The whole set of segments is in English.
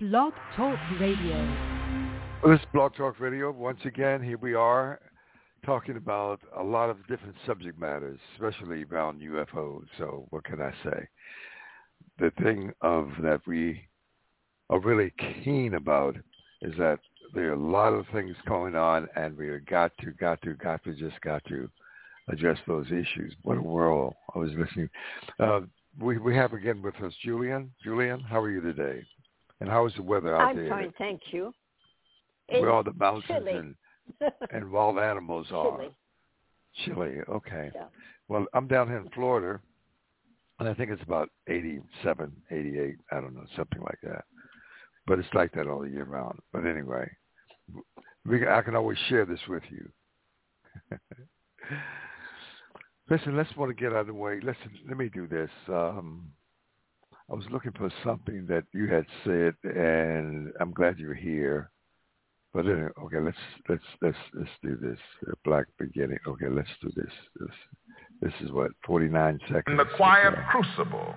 Blog Talk Radio. This is Blog Talk Radio. Once again, here we are talking about a lot of different subject matters, especially around UFOs. So what can I say? The thing that we are really keen about is that there are a lot of things going on, and we have got to address those issues. What a world. I was listening. We have again with us Julian. Julian, how are you today? And how is the weather out there? I'm fine, thank you. Where all the mountains chilly. and wild animals are. Chilly, okay. Yeah. Well, I'm down here in Florida, and I think it's about 87, 88, I don't know, something like that. But it's like that all the year round. But anyway, I can always share this with you. Listen, let's want to get out of the way. Listen, let me do this. I was looking for something that you had said, and I'm glad you're here. But anyway, okay, let's do this. Black beginning. Okay, let's do this. This is what 49 seconds. In the quiet crucible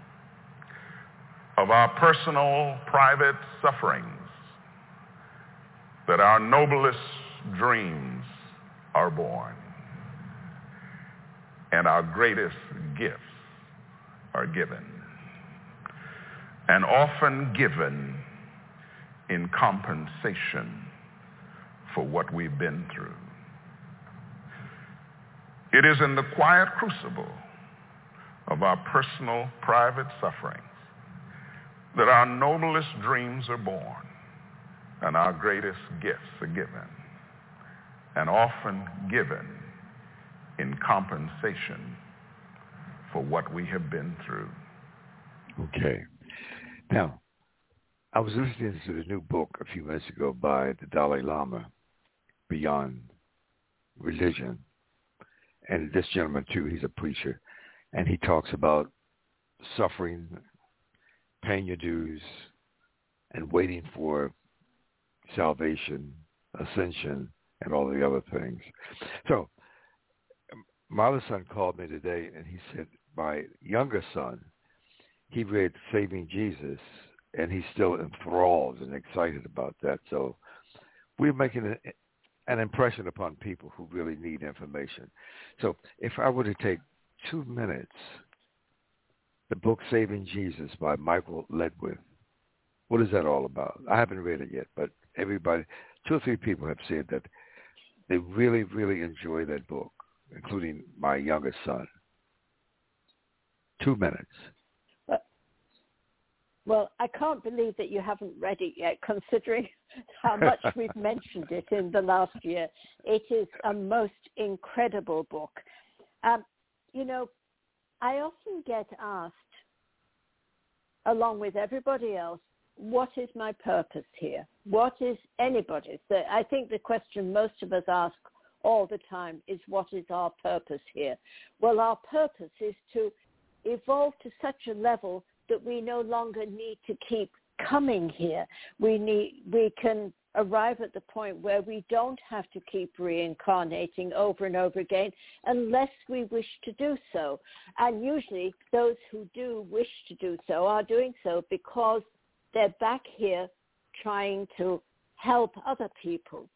of our personal, private sufferings, that our noblest dreams are born, and our greatest gifts are given, and often given in compensation for what we've been through. It is in the quiet crucible of our personal, private sufferings that our noblest dreams are born and our greatest gifts are given, and often given in compensation for what we have been through. Okay. Now, I was listening to the new book a few minutes ago by the Dalai Lama, Beyond Religion. And this gentleman, too, he's a preacher. And he talks about suffering, paying your dues, and waiting for salvation, ascension, and all the other things. So my other son called me today, and he said my younger son, he read Saving Jesus, and he's still enthralled and excited about that. So we're making an impression upon people who really need information. So if I were to take 2 minutes, the book Saving Jesus by Michael Ledwith, what is that all about? I haven't read it yet, but everybody, 2 or 3 people have said that they really, really enjoy that book, including my youngest son. 2 minutes. Well, I can't believe that you haven't read it yet, considering how much we've mentioned it in the last year. It is a most incredible book. You know, I often get asked, along with everybody else, what is my purpose here? What is anybody's? I think the question most of us ask all the time is, what is our purpose here? Well, our purpose is to evolve to such a level that we no longer need to keep coming here. We can arrive at the point where we don't have to keep reincarnating over and over again unless we wish to do so. And usually those who do wish to do so are doing so because they're back here trying to help other people.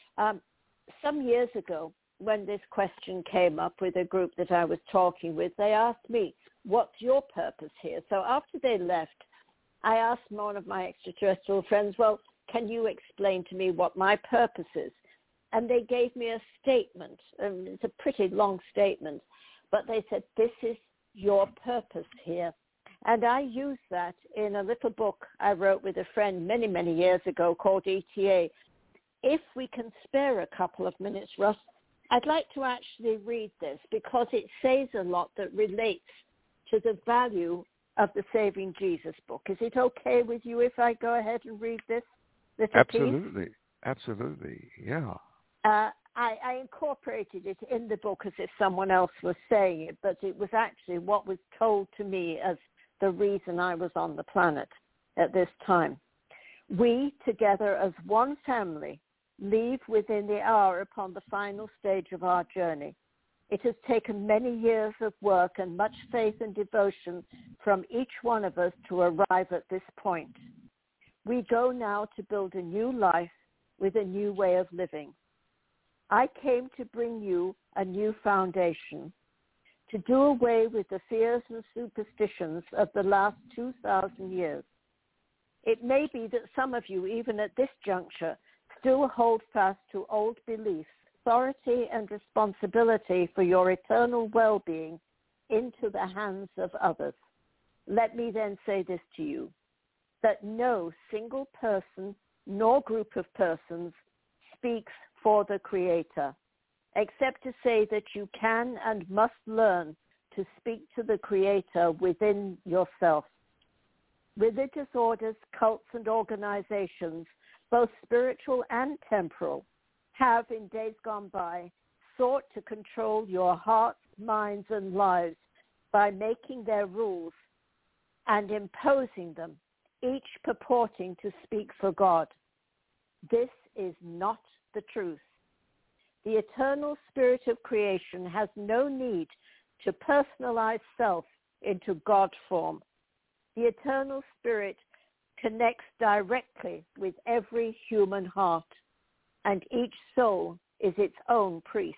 Some years ago, when this question came up with a group that I was talking with, they asked me, what's your purpose here? So after they left, I asked one of my extraterrestrial friends, well, can you explain to me what my purpose is? And they gave me a statement. It's a pretty long statement, but they said, this is your purpose here. And I use that in a little book I wrote with a friend many, many years ago called ETA. If we can spare a couple of minutes, Russ, I'd like to actually read this because it says a lot that relates to the value of the Saving Jesus book. Is it okay with you if I go ahead and read this little Absolutely. piece? Absolutely. Yeah. I incorporated it in the book as if someone else was saying it, but it was actually what was told to me as the reason I was on the planet at this time. We, together as one family, leave within the hour upon the final stage of our journey. It has taken many years of work and much faith and devotion from each one of us to arrive at this point. We go now to build a new life with a new way of living. I came to bring you a new foundation, to do away with the fears and superstitions of the last 2,000 years. It may be that some of you, even at this juncture, still hold fast to old beliefs, authority and responsibility for your eternal well-being into the hands of others. Let me then say this to you, that no single person nor group of persons speaks for the Creator, except to say that you can and must learn to speak to the Creator within yourself. Religious orders, cults, and organizations, both spiritual and temporal, have in days gone by sought to control your hearts, minds, and lives by making their rules and imposing them, each purporting to speak for God. This is not the truth. The eternal spirit of creation has no need to personalize self into God form. The eternal spirit connects directly with every human heart, and each soul is its own priest.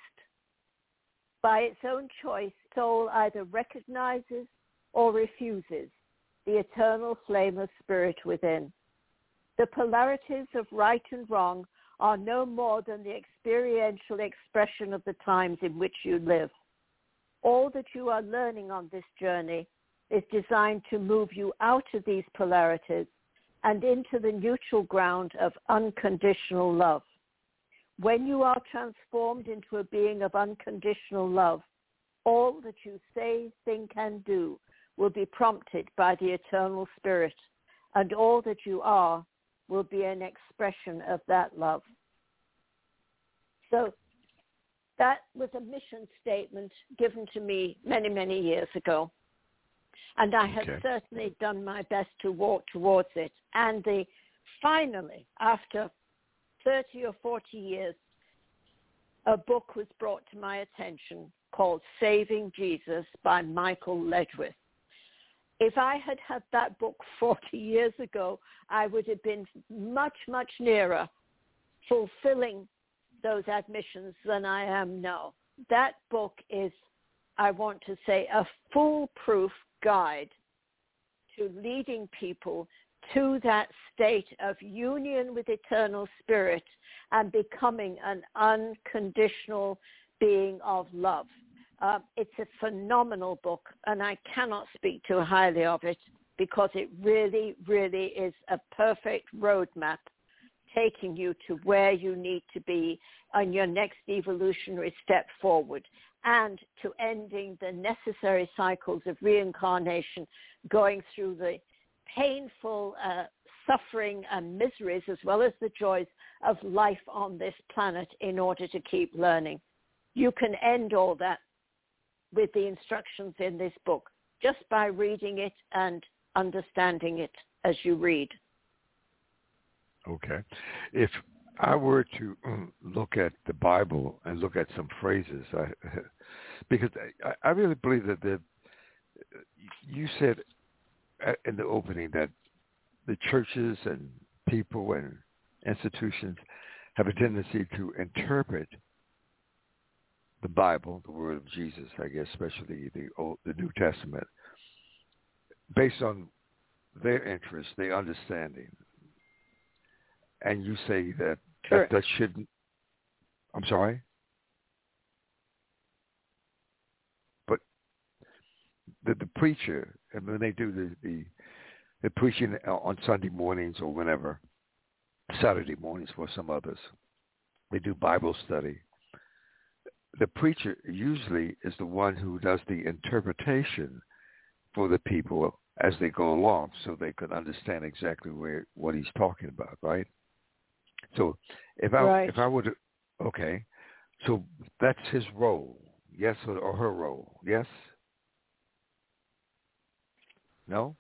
By its own choice, soul either recognizes or refuses the eternal flame of spirit within. The polarities of right and wrong are no more than the experiential expression of the times in which you live. All that you are learning on this journey is designed to move you out of these polarities and into the neutral ground of unconditional love. When you are transformed into a being of unconditional love, all that you say, think, and do will be prompted by the eternal spirit, and all that you are will be an expression of that love. So that was a mission statement given to me many, many years ago. And I have certainly done my best to walk towards it. And finally, after 30 or 40 years, a book was brought to my attention called Saving Jesus by Michael Ledwith. If I had had that book 40 years ago, I would have been much, much nearer fulfilling those admissions than I am now. That book is, I want to say, a foolproof guide to leading people to that state of union with eternal spirit and becoming an unconditional being of love. It's a phenomenal book, and I cannot speak too highly of it because it really, really is a perfect roadmap taking you to where you need to be on your next evolutionary step forward, and to ending the necessary cycles of reincarnation, going through the painful suffering and miseries as well as the joys of life on this planet in order to keep learning. You can end all that with the instructions in this book just by reading it and understanding it as you read. Okay. If I were to look at the Bible and look at some phrases, because I really believe that you said in the opening that the churches and people and institutions have a tendency to interpret the Bible, the Word of Jesus, I guess, especially the New Testament, based on their interest, their understanding. And you say that that shouldn't. I'm sorry? But the preacher, and when they do the preaching on Sunday mornings or whenever, Saturday mornings for some others, they do Bible study. The preacher usually is the one who does the interpretation for the people as they go along so they can understand exactly what he's talking about, right? So if I were to, okay, so that's his role, yes, or her role, yes? No?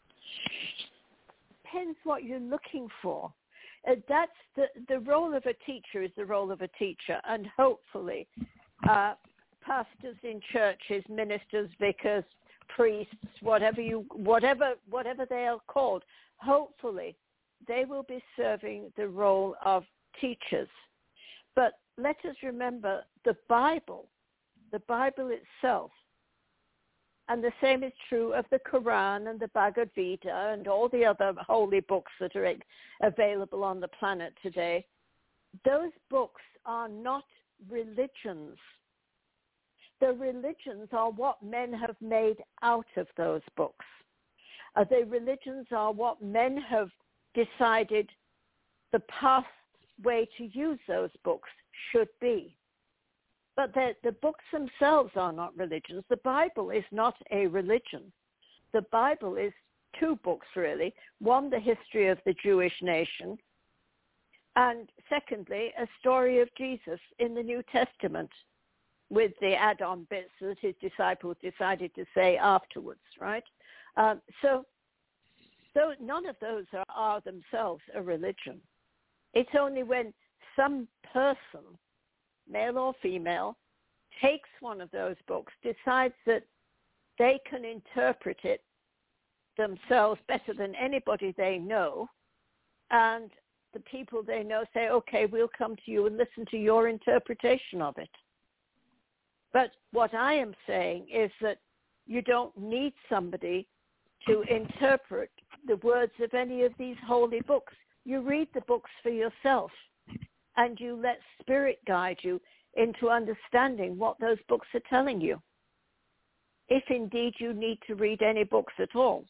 Depends what you're looking for. That's the role of a teacher is the role of a teacher, and hopefully pastors in churches, ministers, vicars, priests, whatever they are called, hopefully they will be serving the role of teachers. But let us remember the Bible itself, and the same is true of the Quran and the Bhagavad Gita and all the other holy books that are available on the planet today. Those books are not religions. The religions are what men have made out of those books. The religions are what men have decided the pathway to use those books should be. But the books themselves are not religions. The Bible is not a religion. The Bible is two books, really. One, the history of the Jewish nation, and secondly, a story of Jesus in the New Testament with the add-on bits that his disciples decided to say afterwards, right? So none of those are themselves a religion. It's only when some person, male or female, takes one of those books, decides that they can interpret it themselves better than anybody they know, and the people they know say, okay, we'll come to you and listen to your interpretation of it. But what I am saying is that you don't need somebody to interpret the words of any of these holy books. You read the books for yourself, and you let Spirit guide you into understanding what those books are telling you, if indeed you need to read any books at all.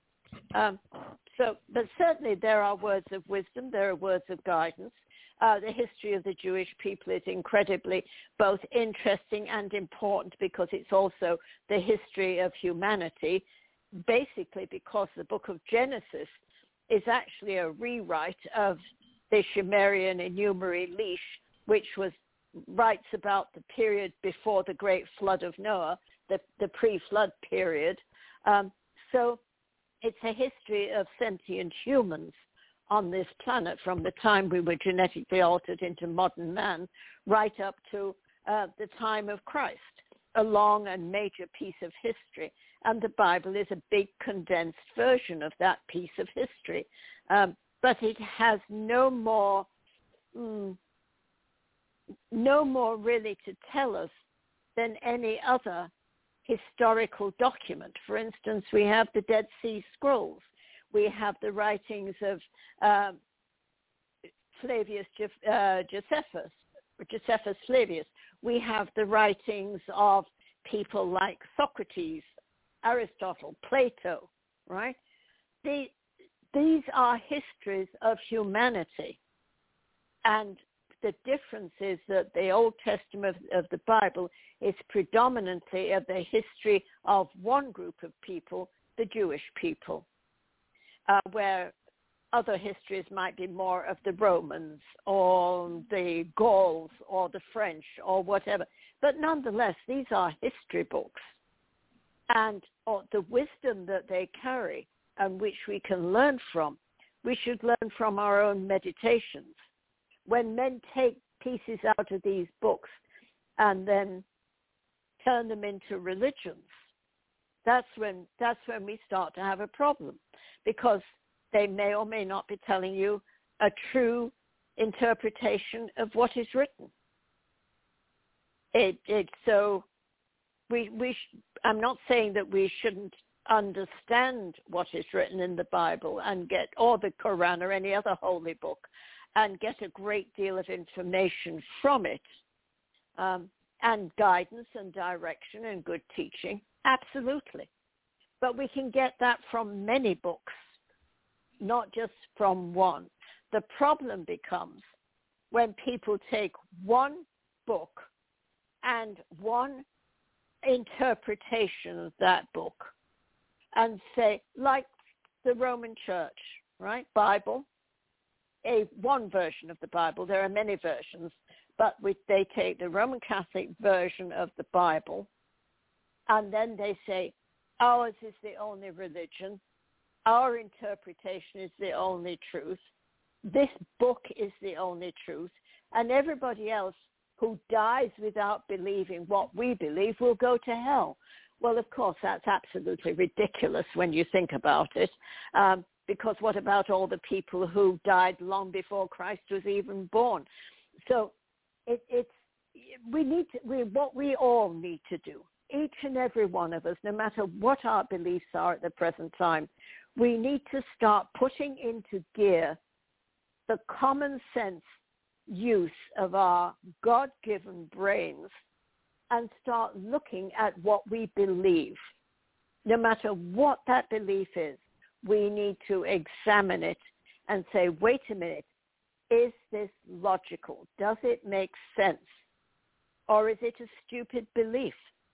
But certainly there are words of wisdom, there are words of guidance. The history of the Jewish people is incredibly both interesting and important because it's also the history of humanity, basically because the book of Genesis is actually a rewrite of the Sumerian Enumerary Leash, which writes about the period before the great flood of Noah, the pre-flood period. So it's a history of sentient humans on this planet from the time we were genetically altered into modern man right up to the time of Christ, a long and major piece of history. And the Bible is a big condensed version of that piece of history. But it has no more really to tell us than any other historical document. For instance, we have the Dead Sea Scrolls. We have the writings of Flavius Josephus Flavius. We have the writings of people like Socrates, Aristotle, Plato, right? These are histories of humanity. And the difference is that the Old Testament of the Bible is predominantly of the history of one group of people, the Jewish people, where other histories might be more of the Romans or the Gauls or the French or whatever. But nonetheless, these are history books. And the wisdom that they carry and which we can learn from, we should learn from our own meditations. When men take pieces out of these books and then turn them into religions, that's when we start to have a problem, because they may or may not be telling you a true interpretation of what is written. I'm not saying that we shouldn't understand what is written in the Bible or the Quran or any other holy book, and get a great deal of information from it, and guidance and direction and good teaching, absolutely. But we can get that from many books, not just from one. The problem becomes when people take one book and one interpretation of that book and say, like the Roman Church, right? Bible, one version of the Bible. There are many versions, but they take the Roman Catholic version of the Bible, and then they say, ours is the only religion. Our interpretation is the only truth. This book is the only truth. And everybody else who dies without believing what we believe will go to hell. Well, of course, that's absolutely ridiculous when you think about it. because what about all the people who died long before Christ was even born? So what we all need to do, each and every one of us, no matter what our beliefs are at the present time, we need to start putting into gear the common sense use of our God-given brains and start looking at what we believe. No matter what that belief is, we need to examine it and say, wait a minute, is this logical? Does it make sense? Or is it a stupid belief?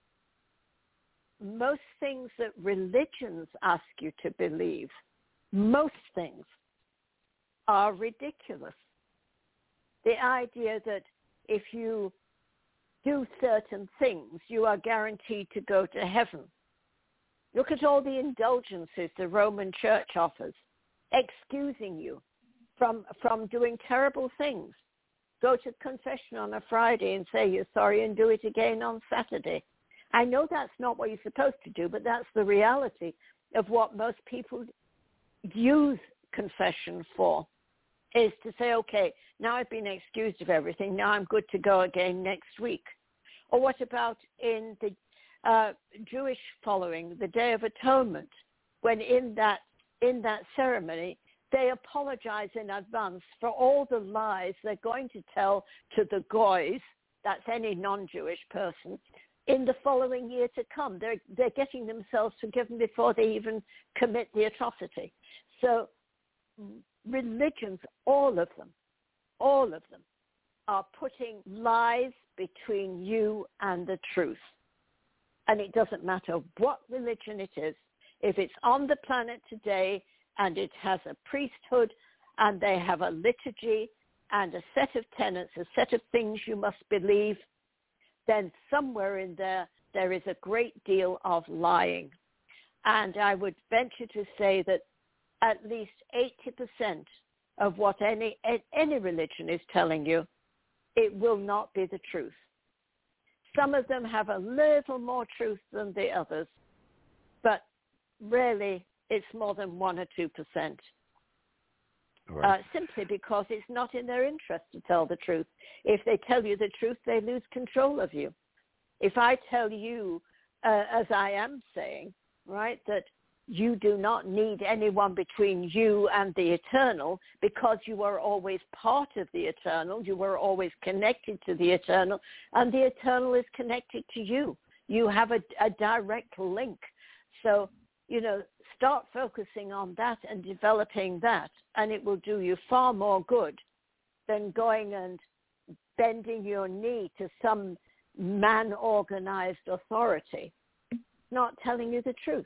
Most things that religions ask you to believe, most things, are ridiculous. The idea that if you do certain things, you are guaranteed to go to heaven. Look at all the indulgences the Roman Church offers, excusing you from doing terrible things. Go to confession on a Friday and say you're sorry and do it again on Saturday. I know that's not what you're supposed to do, but that's the reality of what most people use confession for, is to say, okay, now I've been excused of everything, now I'm good to go again next week. Or what about in the Jewish following, the Day of Atonement, when in that ceremony, they apologize in advance for all the lies they're going to tell to the goys, that's any non-Jewish person, in the following year to come. They're getting themselves forgiven before they even commit the atrocity. So religions, all of them, are putting lies between you and the truth. And it doesn't matter what religion it is. If it's on the planet today and it has a priesthood and they have a liturgy and a set of tenets, a set of things you must believe, then somewhere in there is a great deal of lying. And I would venture to say that at least 80% of what any religion is telling you, it will not be the truth. Some of them have a little more truth than the others, but rarely it's more than 1 or 2%. Right. Simply because it's not in their interest to tell the truth. If they tell you the truth, they lose control of you. If I tell you, as I am saying, right, that you do not need anyone between you and the eternal because you are always part of the eternal, you are always connected to the eternal, and the eternal is connected to you. You have a direct link. So, start focusing on that and developing that, and it will do you far more good than going and bending your knee to some man-organized authority, not telling you the truth.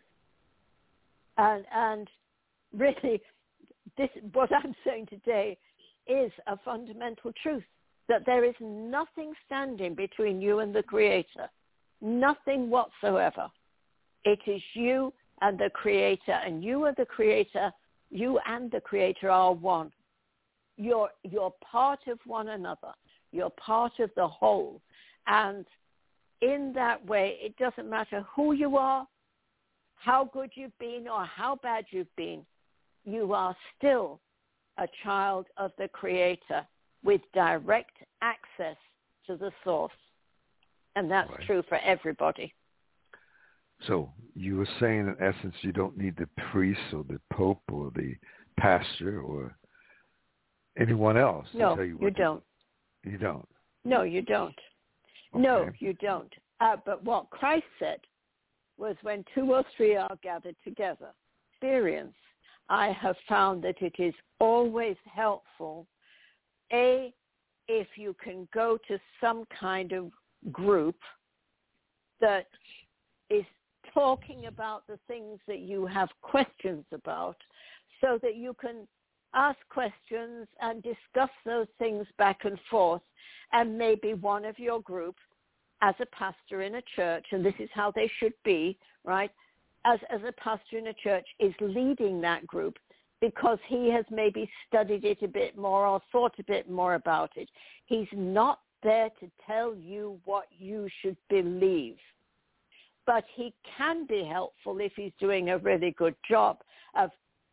And really, what I'm saying today is a fundamental truth, that there is nothing standing between you and the Creator, nothing whatsoever. It is you and the Creator, and you are the Creator. You and the Creator are one. You're part of one another. You're part of the whole. And in that way, it doesn't matter who you are, how good you've been, or how bad you've been. You are still a child of the Creator with direct access to the source. And that's right. True for everybody. So you were saying, in essence, you don't need the priest or the pope or the pastor or anyone else to tell you what you don't. You don't? No, you don't. Okay. No, you don't. But what Christ said was, when 2 or 3 are gathered together, experience, I have found that it is always helpful, if you can go to some kind of group that is talking about the things that you have questions about, so that you can ask questions and discuss those things back and forth, and maybe one of your group, as a pastor in a church, and this is how they should be, right, as a pastor in a church, is leading that group because he has maybe studied it a bit more or thought a bit more about it. He's not there to tell you what you should believe. But he can be helpful if he's doing a really good job of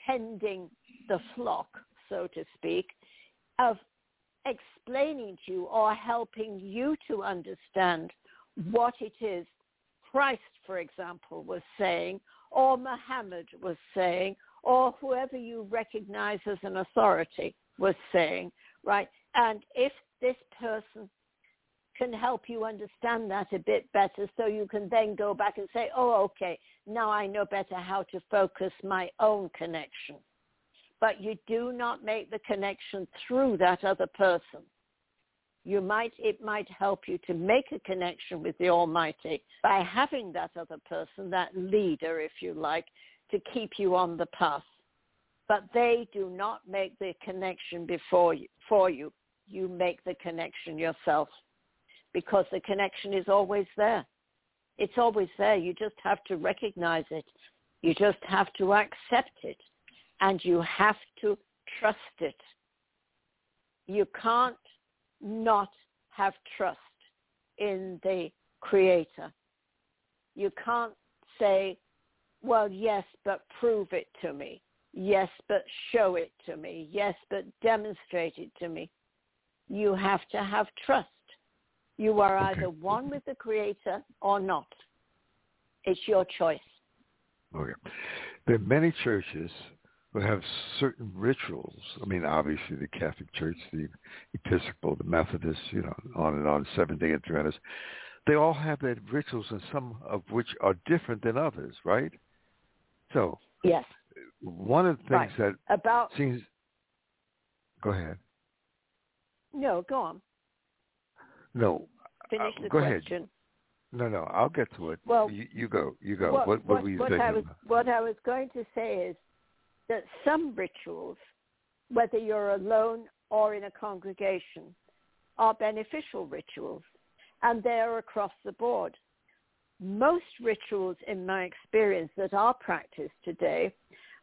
tending the flock, so to speak, of explaining to you or helping you to understand what it is Christ, for example, was saying, or Muhammad was saying, or whoever you recognize as an authority was saying, right? And if this person can help you understand that a bit better, so you can then go back and say, oh, okay, now I know better how to focus my own connection. But you do not make the connection through that other person. It might help you to make a connection with the Almighty by having that other person, that leader, if you like, to keep you on the path. But they do not make the connection for you. You make the connection yourself, because the connection is always there. It's always there. You just have to recognize it. You just have to accept it. And you have to trust it. You can't not have trust in the Creator. You can't say, well, yes, but prove it to me. Yes, but show it to me. Yes, but demonstrate it to me. You have to have trust. You are either one with the Creator or not. It's your choice. Okay. There are many churches who have certain rituals. I mean, obviously the Catholic Church, the Episcopal, the Methodist, on and on, Seventh-day Adventists. They all have their rituals, and some of which are different than others, right? So, yes. One of the things that seems... Go ahead. No, go on. No. Finish the go question. Ahead. No, I'll get to it. Well, you go. What were you saying? What I was going to say is that some rituals, whether you're alone or in a congregation, are beneficial rituals, and they're across the board. Most rituals, in my experience, that are practiced today,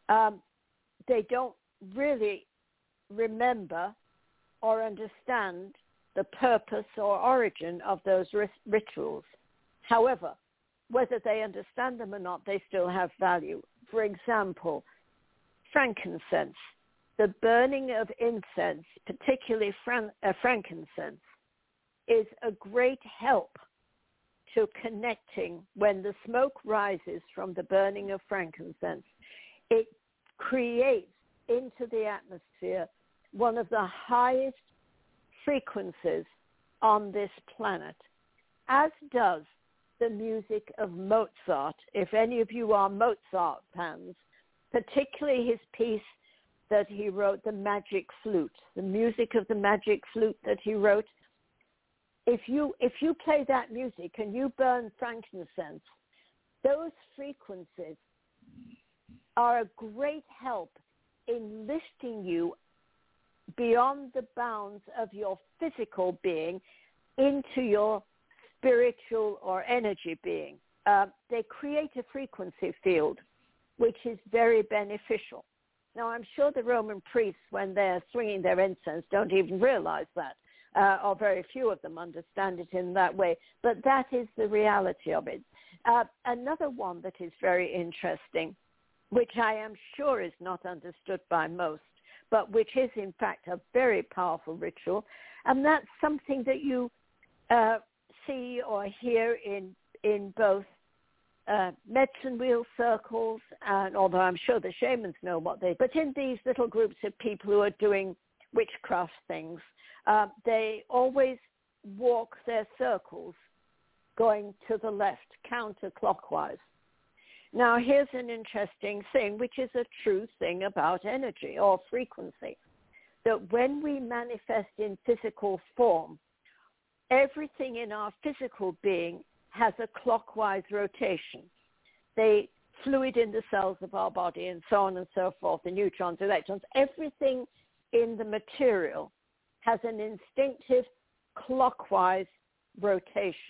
they don't really remember or understand the purpose or origin of those rituals. However, whether they understand them or not, they still have value. For example, frankincense. The burning of incense, particularly frankincense, is a great help to connecting. When the smoke rises from the burning of frankincense, it creates into the atmosphere one of the highest frequencies on this planet, as does the music of Mozart. If any of you are Mozart fans, particularly his piece that he wrote, The Magic Flute, the music of the Magic Flute that he wrote, if you play that music and you burn frankincense, those frequencies are a great help in lifting you beyond the bounds of your physical being into your spiritual or energy being. They create a frequency field which is very beneficial. Now, I'm sure the Roman priests, when they're swinging their incense, don't even realize that, or very few of them understand it in that way, but that is the reality of it. Another one that is very interesting, which I am sure is not understood by most, but which is in fact a very powerful ritual, and that's something that you see or hear in both medicine wheel circles, and although I'm sure the shamans know what but in these little groups of people who are doing witchcraft things, they always walk their circles going to the left, counterclockwise. Now, here's an interesting thing, which is a true thing about energy or frequency, that when we manifest in physical form, everything in our physical being has a clockwise rotation. The fluid in the cells of our body and so on and so forth, the neutrons, electrons, everything in the material has an instinctive clockwise rotation.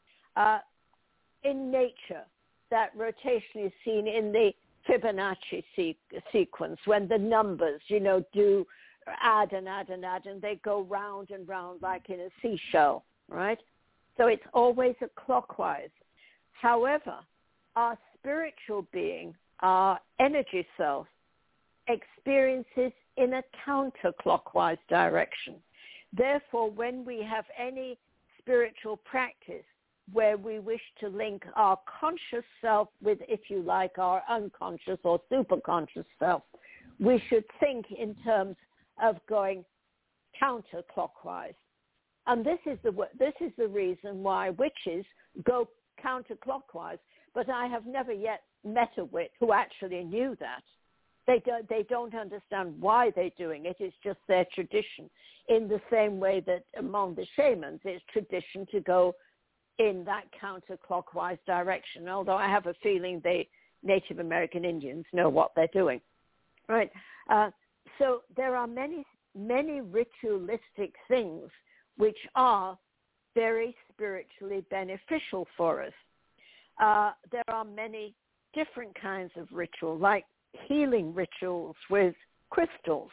In nature, that rotation is seen in the Fibonacci sequence, when the numbers, do add and add and add, and they go round and round like in a seashell, right? So it's always a clockwise. However, our spiritual being, our energy self, experiences in a counterclockwise direction. Therefore, when we have any spiritual practice where we wish to link our conscious self with, if you like, our unconscious or superconscious self, we should think in terms of going counterclockwise. And this is the reason why witches go counterclockwise. But I have never yet met a witch who actually knew that. They don't understand why they're doing it. It's just their tradition. In the same way that among the shamans, it's tradition to go in that counterclockwise direction. Although I have a feeling the Native American Indians know what they're doing, right? So there are many ritualistic things which are very spiritually beneficial for us. There are many different kinds of ritual, like healing rituals with crystals.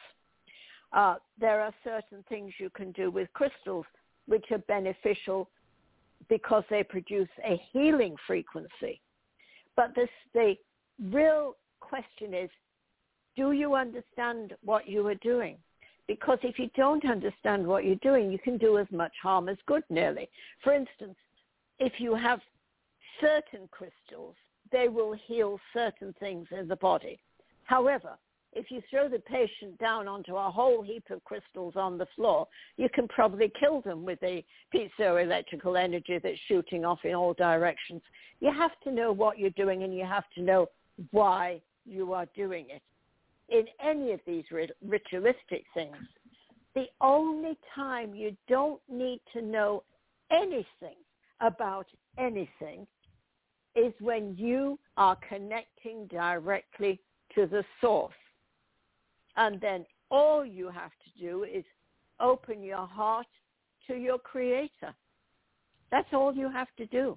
There are certain things you can do with crystals which are beneficial because they produce a healing frequency. But the real question is, do you understand what you are doing? Because if you don't understand what you're doing, you can do as much harm as good, nearly. For instance, if you have certain crystals, they will heal certain things in the body. However, if you throw the patient down onto a whole heap of crystals on the floor, you can probably kill them with the piezoelectrical energy that's shooting off in all directions. You have to know what you're doing, and you have to know why you are doing it. In any of these ritualistic things, the only time you don't need to know anything about anything is when you are connecting directly to the source. And then all you have to do is open your heart to your Creator. That's all you have to do.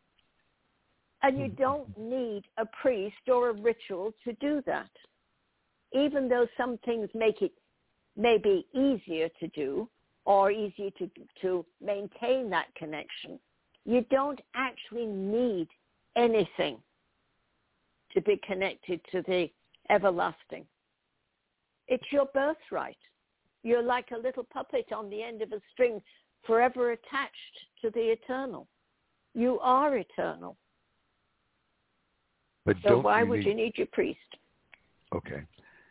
And you don't need a priest or a ritual to do that. Even though some things make it maybe easier to do or easier to maintain that connection, you don't actually need anything to be connected to the everlasting. It's your birthright. You're like a little puppet on the end of a string, forever attached to the eternal. You are eternal. But so why would you need your priest? Okay.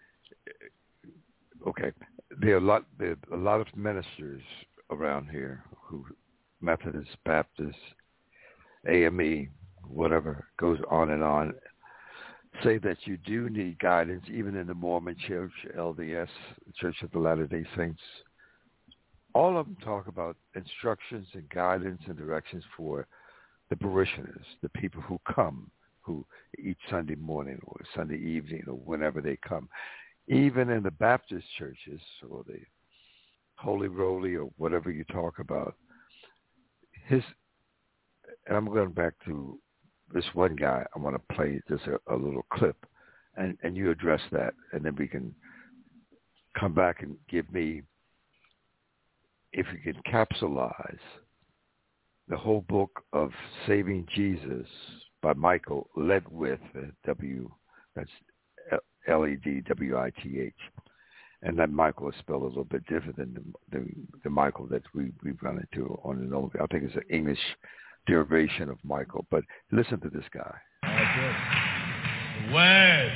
There are a lot of ministers around here who, Methodists, Baptists, AME, whatever, goes on, say that you do need guidance, even in the Mormon Church, LDS, Church of the Latter-day Saints. All of them talk about instructions and guidance and directions for the parishioners, the people who come, who each Sunday morning or Sunday evening or whenever they come. Even in the Baptist churches or the Holy Roly or whatever you talk about, and I'm going back to this one guy. I want to play just a little clip, and you address that, and then we can come back and give me, if you can capsulize the whole book of Saving Jesus by Michael Ledwith, that's Ledwith, and that Michael is spelled a little bit different than the Michael that we've run into on the Nova. I think it's an English derivation of Michael, but listen to this guy. The Word.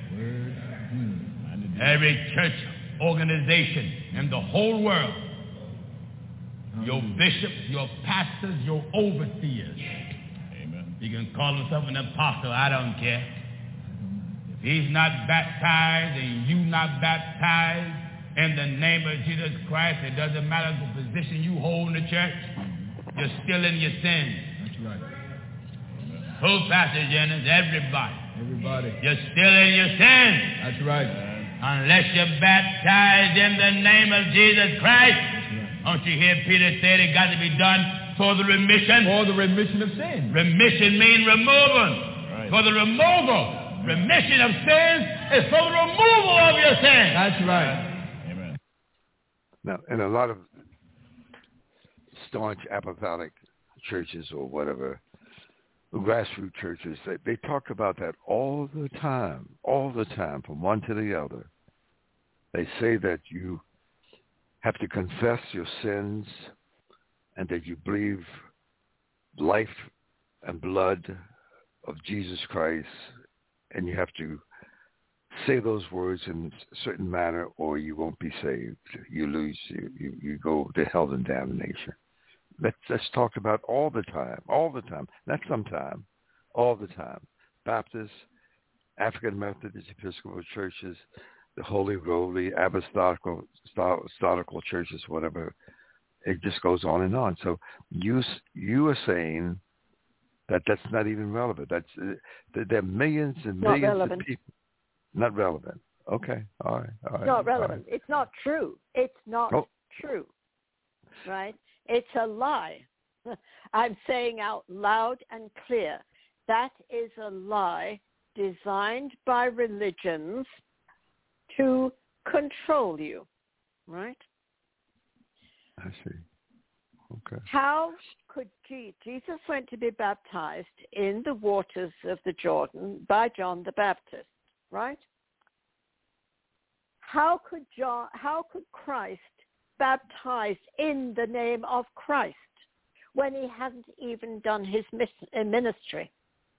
Every church organization in the whole world, your bishops, your pastors, your overseers. Amen. You can call himself an apostle, I don't care. If he's not baptized and you not baptized in the name of Jesus Christ, it doesn't matter the position you hold in the church, you're still in your sins. That's right. Who, Pastor Jennings? Everybody. You're still in your sins. That's right. Unless you're baptized in the name of Jesus Christ. Right. Don't you hear Peter say it got to be done for the remission? For the remission of sins. Remission means removal. Right. For the removal. Remission of sins is for the removal of your sins. That's right. Amen. Now, in a lot of staunch apostolic churches or whatever, grassroots churches, they talk about that all the time, from one to the other. they say that you have to confess your sins and that you believe life and blood of Jesus Christ, and you have to say those words in a certain manner or you won't be saved. You lose, you go to hell and damnation. That's talked about all the time, not sometime, all the time. Baptists, African Methodist Episcopal churches, the Holy Roll, the Apostolical churches, whatever. It just goes on and on. So you are saying that that's not even relevant. There are millions and millions of people. Not relevant. Okay. All right. It's not relevant. Right. It's not true. It's not true. Right? It's a lie. I'm saying out loud and clear. That is a lie designed by religions to control you. Right? I see. Okay. How could Jesus went to be baptized in the waters of the Jordan by John the Baptist, right? How could Christ baptize in the name of Christ when he hadn't even done his ministry?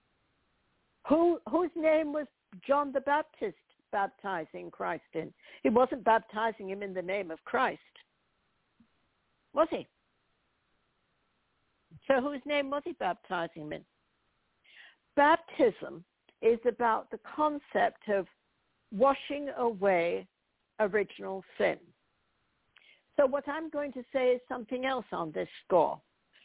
Whose name was John the Baptist baptizing Christ in? He wasn't baptizing him in the name of Christ, was he? So whose name was he baptizing him in? Baptism is about the concept of washing away original sin. So what I'm going to say is something else on this score.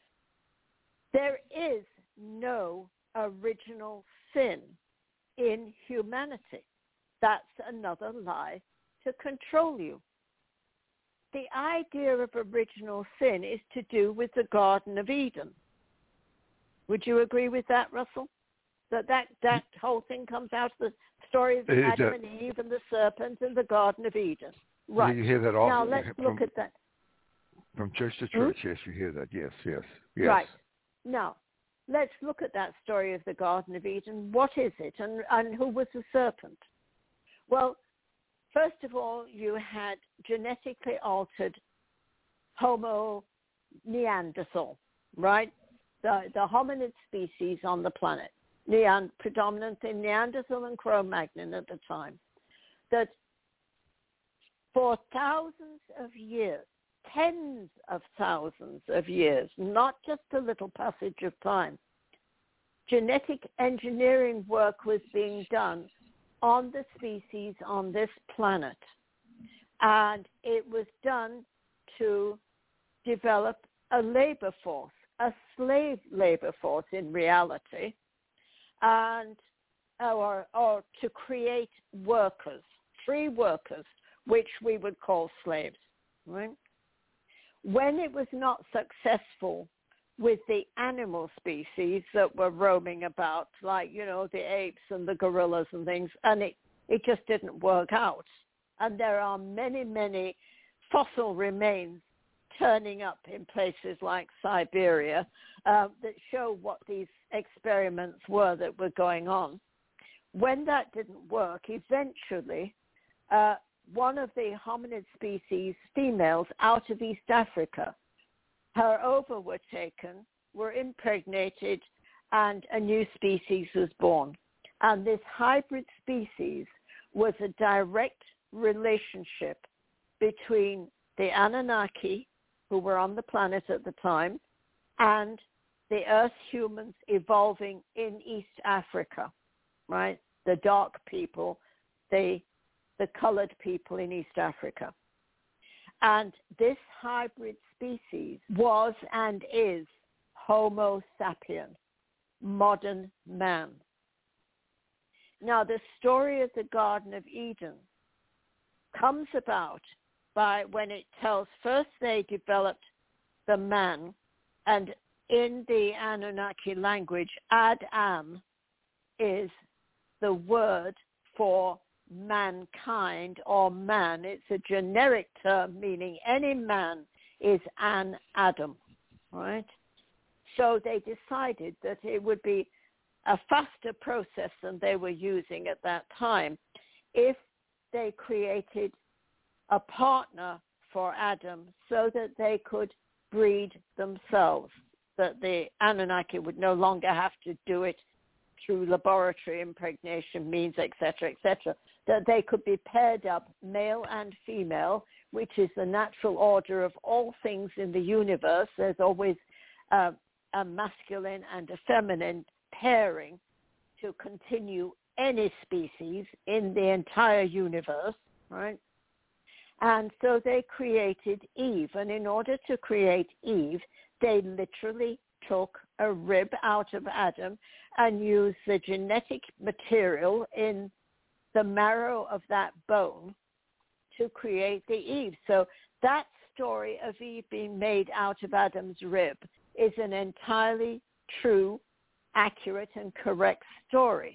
There is no original sin in humanity. That's another lie to control you. The idea of original sin is to do with the Garden of Eden. Would you agree with that, Russell? That whole thing comes out of the story of Adam and Eve and the serpent in the Garden of Eden. Right. You hear that often. Now let's look at that. From church to church, yes, you hear that. Yes. Right. Now, let's look at that story of the Garden of Eden. What is it, and who was the serpent? Well, first of all, you had genetically altered Homo Neanderthal, right? The hominid species on the planet, predominantly Neanderthal and Cro-Magnon at the time, that for thousands of years, tens of thousands of years, not just a little passage of time, genetic engineering work was being done on the species on this planet. And it was done to develop a labor force, a slave labor force in reality, and or to create workers, free workers, which we would call slaves, right? When it was not successful with the animal species that were roaming about, like, the apes and the gorillas and things, and it just didn't work out. And there are many, many fossil remains turning up in places like Siberia that show what these experiments were that were going on. When that didn't work, eventually one of the hominid species, females out of East Africa, her ova were taken, were impregnated, and a new species was born. And this hybrid species was a direct relationship between the Anunnaki, who were on the planet at the time, and the Earth humans evolving in East Africa, right? The dark people, the colored people in East Africa. And this hybrid species was and is Homo sapien, modern man. Now, the story of the Garden of Eden comes about by when it tells first they developed the man, and in the Anunnaki language, Adam is the word for mankind or man. It's a generic term meaning any man is an Adam, right? So they decided that it would be a faster process than they were using at that time if they created a partner for Adam so that they could breed themselves, that the Anunnaki would no longer have to do it through laboratory impregnation means, etc., that they could be paired up, male and female, which is the natural order of all things in the universe. There's always a masculine and a feminine pairing to continue any species in the entire universe, right? And so they created Eve. And in order to create Eve, they literally took a rib out of Adam and used the genetic material in the marrow of that bone to create the Eve. So that story of Eve being made out of Adam's rib is an entirely true, accurate, and correct story.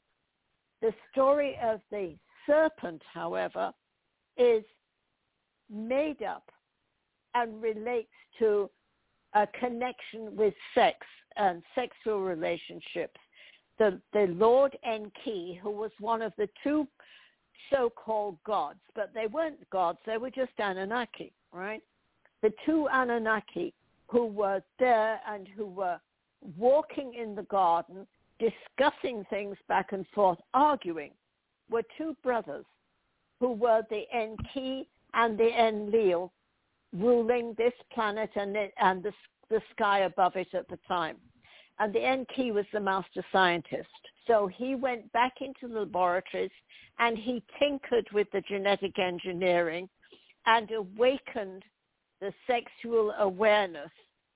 The story of the serpent, however, is made up and relates to a connection with sex and sexual relationships. The Lord Enki, who was one of the two so-called gods, but they weren't gods, they were just Anunnaki, right? The two Anunnaki who were there and who were walking in the garden, discussing things back and forth, arguing, were two brothers who were the Enki and the Enlil, ruling this planet and the sky above it at the time. And the Enki was the master scientist. So he went back into the laboratories and he tinkered with the genetic engineering and awakened the sexual awareness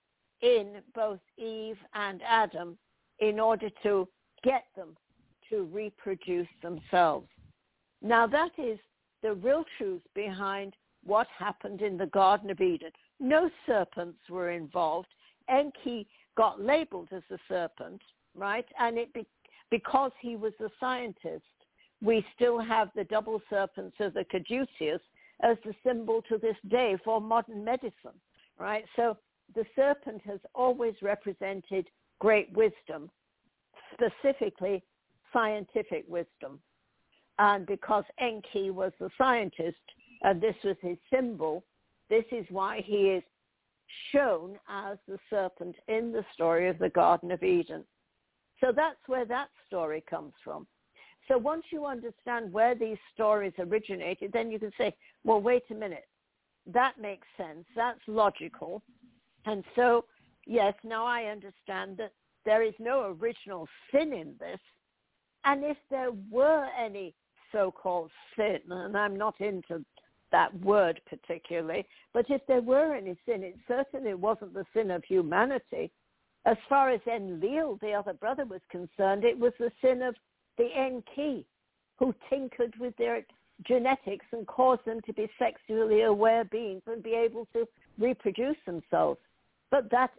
in both Eve and Adam in order to get them to reproduce themselves. Now that is the real truth behind what happened in the Garden of Eden. No serpents were involved. Enki got labeled as a serpent, right? And because he was a scientist, we still have the double serpents of the Caduceus as the symbol to this day for modern medicine, right? So the serpent has always represented great wisdom, specifically scientific wisdom. And because Enki was the scientist, and this was his symbol, this is why he is shown as the serpent in the story of the Garden of Eden. So that's where that story comes from. So once you understand where these stories originated, then you can say, well, wait a minute, that makes sense, that's logical. And so, yes, now I understand that there is no original sin in this. And if there were any so-called sin, and I'm not into that word particularly, but if there were any sin, it certainly wasn't the sin of humanity. As far as Enlil, the other brother, was concerned, it was the sin of the Enki, who tinkered with their genetics and caused them to be sexually aware beings and be able to reproduce themselves. But that,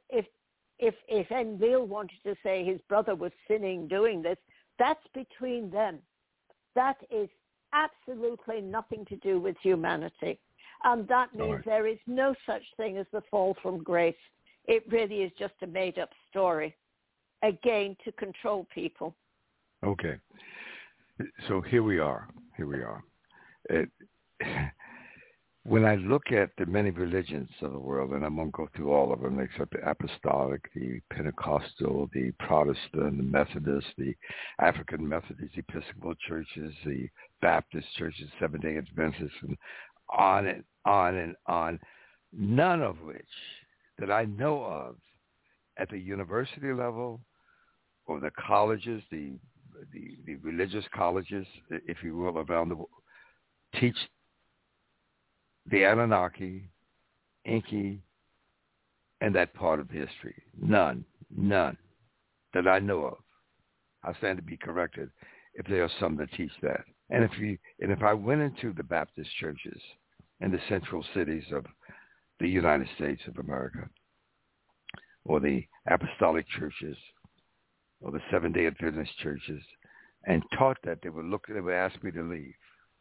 if Enlil wanted to say his brother was sinning doing this, that's between them. That is absolutely nothing to do with humanity. And that means there is no such thing as the fall from grace. It really is just a made-up story, again, to control people. Okay. So here we are. When I look at the many religions of the world, and I won't go through all of them except the Apostolic, the Pentecostal, the Protestant, the Methodist, the African Methodist, Episcopal churches, the Baptist churches, Seventh-day Adventists, and on and on and on, none of which that I know of at the university level or the colleges, the religious colleges, if you will, around the world, teach the Anunnaki, Enki, and that part of history. None that I know of. I stand to be corrected if there are some that teach that. And if I went into the Baptist churches in the central cities of the United States of America, or the Apostolic churches, or the Seventh-day Adventist churches, and taught that, they would ask me to leave.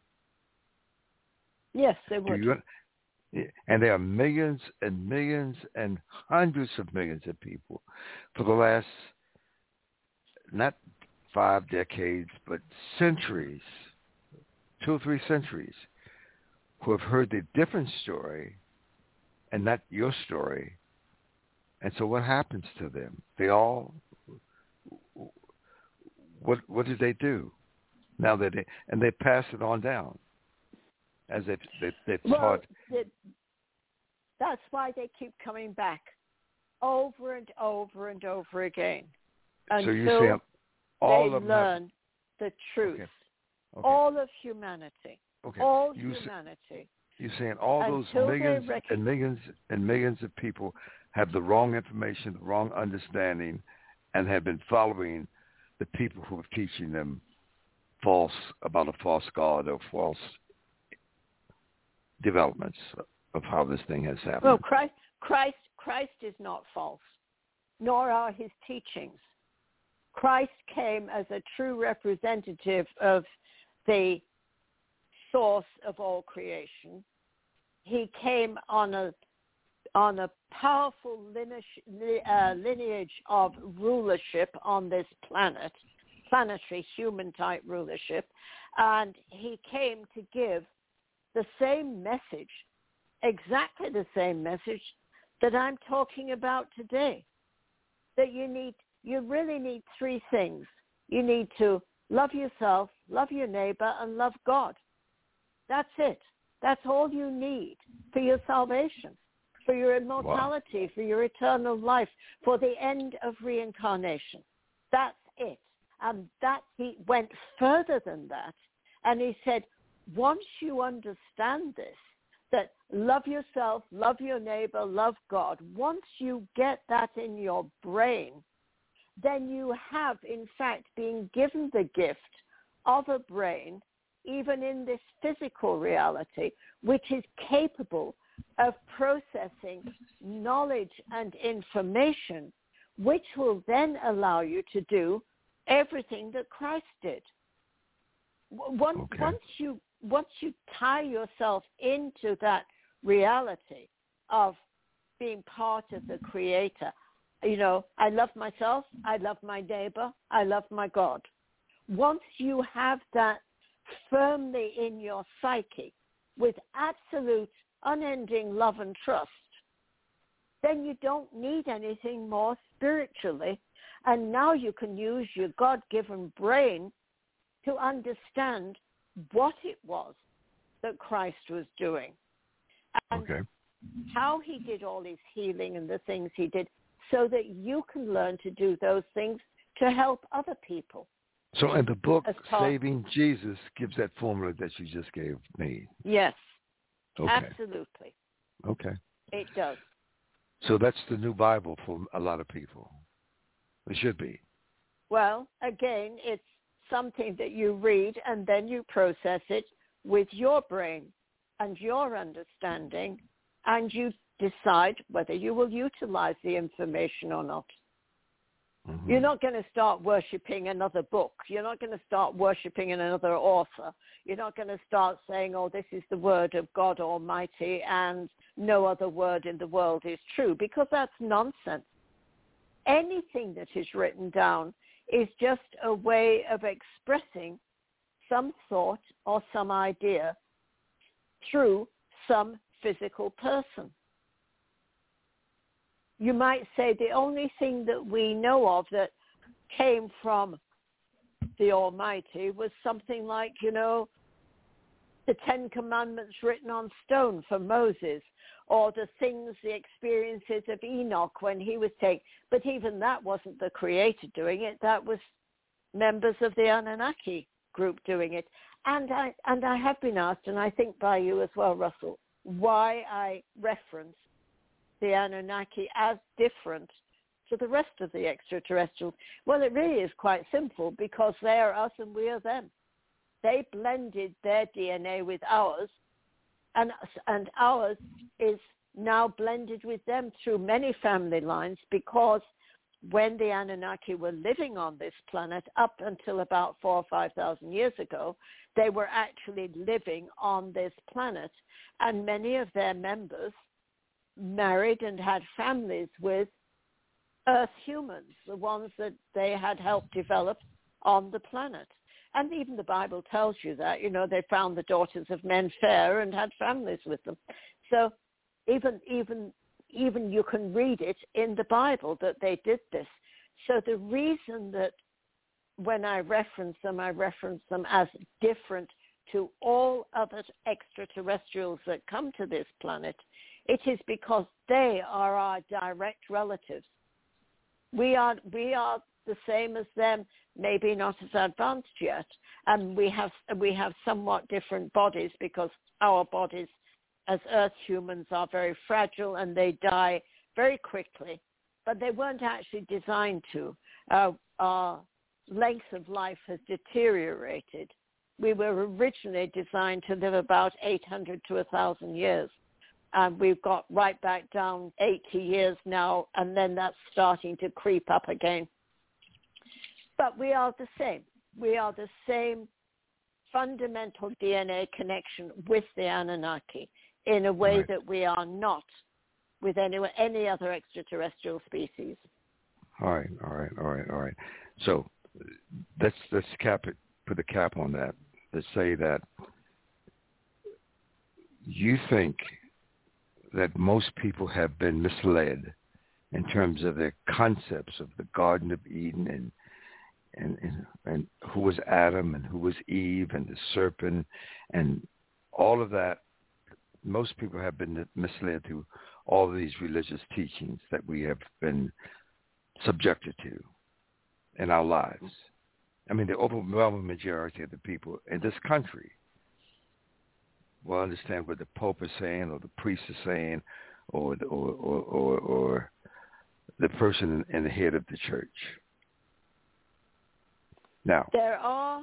Yes, they would. And there are millions and millions and hundreds of millions of people for the last, not 5 decades, but centuries, 2 or 3 centuries, who have heard the different story and not your story. And so what happens to them? They all, what do they do? Now that they pass it on down as they've taught. That's why they keep coming back over and over and over again So you until say all they of learn the truth. Okay. All of humanity. Okay. All humanity. You're saying all those millions and millions and millions of people have the wrong information, the wrong understanding, and have been following the people who are teaching them about a false God or false developments of how this thing has happened. Well, Christ is not false, nor are his teachings. Christ came as a true representative of the source of all creation. He came on a powerful lineage of rulership on this planet, planetary human-type rulership, and he came to give the same message, exactly the same message that I'm talking about today. That you really need three things. You need to love yourself, love your neighbor, and love God. That's it. That's all you need for your salvation, for your immortality, for your eternal life, for the end of reincarnation. That's it. And that he went further than that. And he said, once you understand this, that love yourself, love your neighbor, love God, once you get that in your brain, then you have, in fact, been given the gift of a brain, even in this physical reality, which is capable of processing knowledge and information, which will then allow you to do everything that Christ did. Once you tie yourself into that reality of being part of the Creator, I love myself, I love my neighbor, I love my God. Once you have that firmly in your psyche with absolute unending love and trust, then you don't need anything more spiritually. And now you can use your God-given brain to understand what it was that Christ was doing and how he did all his healing and the things he did, so that you can learn to do those things to help other people. So in the book, Saving Jesus gives that formula that you just gave me. Yes, okay. Absolutely. Okay. It does. So that's the new Bible for a lot of people. It should be. Well, again, it's something that you read and then you process it with your brain and your understanding, and you decide whether you will utilize the information or not. Mm-hmm. You're not going to start worshiping another book. You're not going to start worshiping another author. You're not going to start saying, oh, this is the word of God Almighty and no other word in the world is true, because that's nonsense. Anything that is written down is just a way of expressing some thought or some idea through some physical person. You might say the only thing that we know of that came from the Almighty was something like, the 10 Commandments written on stone for Moses, or the experiences of Enoch when he was taken. But even that wasn't the Creator doing it. That was members of the Anunnaki group doing it. And I have been asked, and I think by you as well, Russell, why I reference the Anunnaki as different to the rest of the extraterrestrials. Well, it really is quite simple, because they are us and we are them. They blended their DNA with ours, and ours is now blended with them through many family lines, because when the Anunnaki were living on this planet up until about 4,000 or 5,000 years ago, they were actually living on this planet, and many of their members married and had families with Earth humans, the ones that they had helped develop on the planet. And even the Bible tells you that, you know, they found the daughters of men fair and had families with them. So even you can read it in the Bible that they did this. So the reason that when I reference them as different to all other extraterrestrials that come to this planet, it is because they are our direct relatives. We are the same as them, maybe not as advanced yet, and we have somewhat different bodies because our bodies as Earth humans are very fragile and they die very quickly, but they weren't actually designed to. Our length of life has deteriorated. We were originally designed to live about 800 to 1,000 years. And we've got right back down 80 years now, and then that's starting to creep up again. But we are the same. We are the same fundamental DNA connection with the Anunnaki in a way that we are not with any other extraterrestrial species. All right. So let's cap it, put a cap on that. Let's say that you think that most people have been misled in terms of their concepts of the Garden of Eden and who was Adam and who was Eve and the serpent and all of that. Most people have been misled through all of these religious teachings that we have been subjected to in our lives. I mean, the overwhelming majority of the people in this country will understand what the Pope is saying or the priest is saying or the person in the head of the church. Now, there are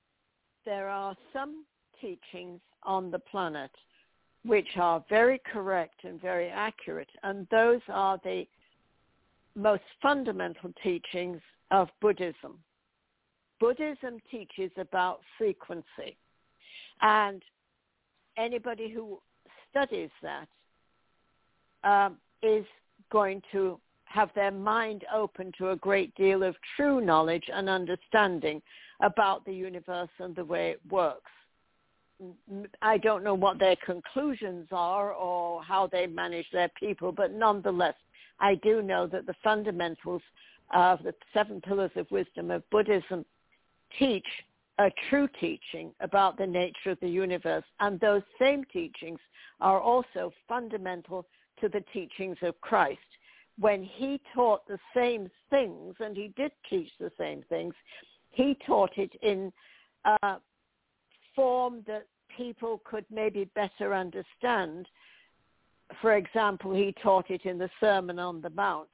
some teachings on the planet which are very correct and very accurate, and those are the most fundamental teachings of Buddhism. Buddhism teaches about frequency, and anybody who studies that is going to have their mind open to a great deal of true knowledge and understanding about the universe and the way it works. I don't know what their conclusions are or how they manage their people, but nonetheless, I do know that the fundamentals of the 7 pillars of wisdom of Buddhism teach a true teaching about the nature of the universe, and those same teachings are also fundamental to the teachings of Christ. When he taught the same things, and he did teach the same things, he taught it in a form that people could maybe better understand. For example, he taught it in the Sermon on the Mount.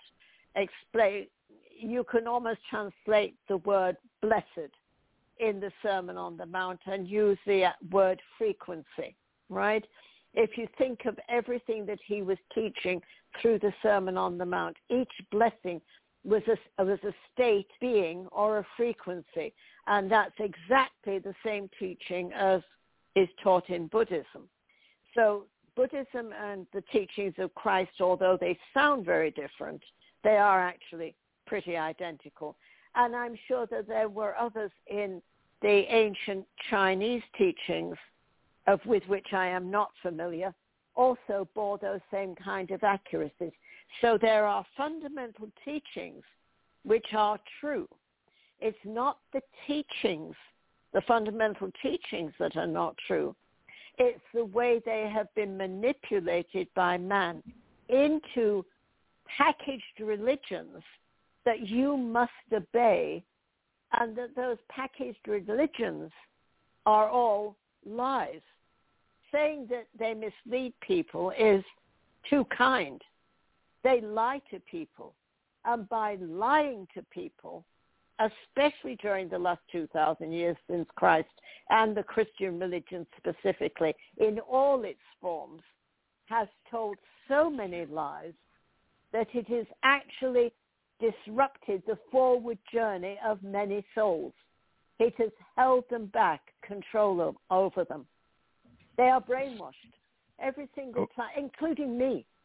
You can almost translate the word blessed in the Sermon on the Mount and use the word frequency, right? If you think of everything that he was teaching through the Sermon on the Mount, each blessing was a state being or a frequency, and that's exactly the same teaching as is taught in Buddhism. So Buddhism and the teachings of Christ, although they sound very different, they are actually pretty identical. And I'm sure that there were others in the ancient Chinese teachings with which I am not familiar, also bore those same kind of accuracies. So there are fundamental teachings which are true. It's not the teachings, the fundamental teachings that are not true. It's the way they have been manipulated by man into packaged religions that you must obey, and that those packaged religions are all lies. Saying that they mislead people is too kind. They lie to people. And by lying to people, especially during the last 2,000 years since Christ and the Christian religion specifically, in all its forms, has told so many lies that it has actually disrupted the forward journey of many souls. It has held them back, control over them. They are brainwashed. Every single time, including me.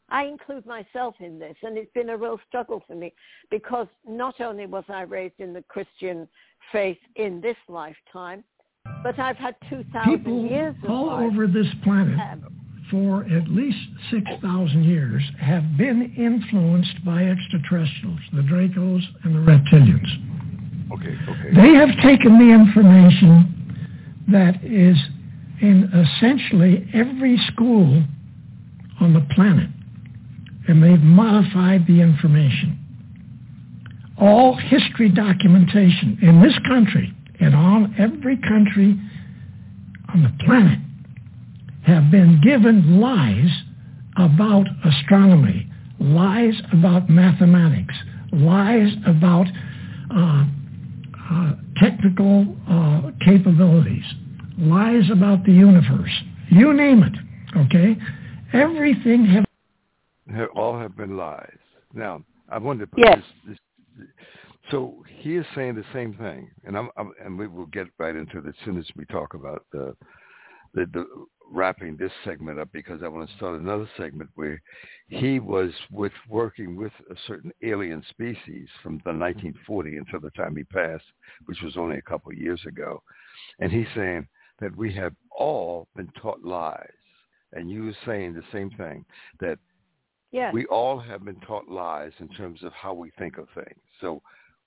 I include myself in this, and it's been a real struggle for me because not only was I raised in the Christian faith in this lifetime, but I've had 2,000 years of all life. Over this planet for at least 6,000 years have been influenced by extraterrestrials, the Dracos and the reptilians. Okay. They have taken the information that is in essentially every school on the planet, and they've modified the information. All history documentation in this country and on every country on the planet have been given lies about astronomy, lies about mathematics, lies about technical capabilities, lies about the universe. You name it, okay? Everything all have been lies. Now, I wonder. Yes. So he is saying the same thing, and we will get right into it as soon as we talk about the wrapping this segment up, because I want to start another segment where he was working with a certain alien species from the 1940 until the time he passed, which was only a couple of years ago, and he's saying that we have all been taught lies, and you were saying the same thing, that yes, we all have been taught lies in terms of how we think of things. So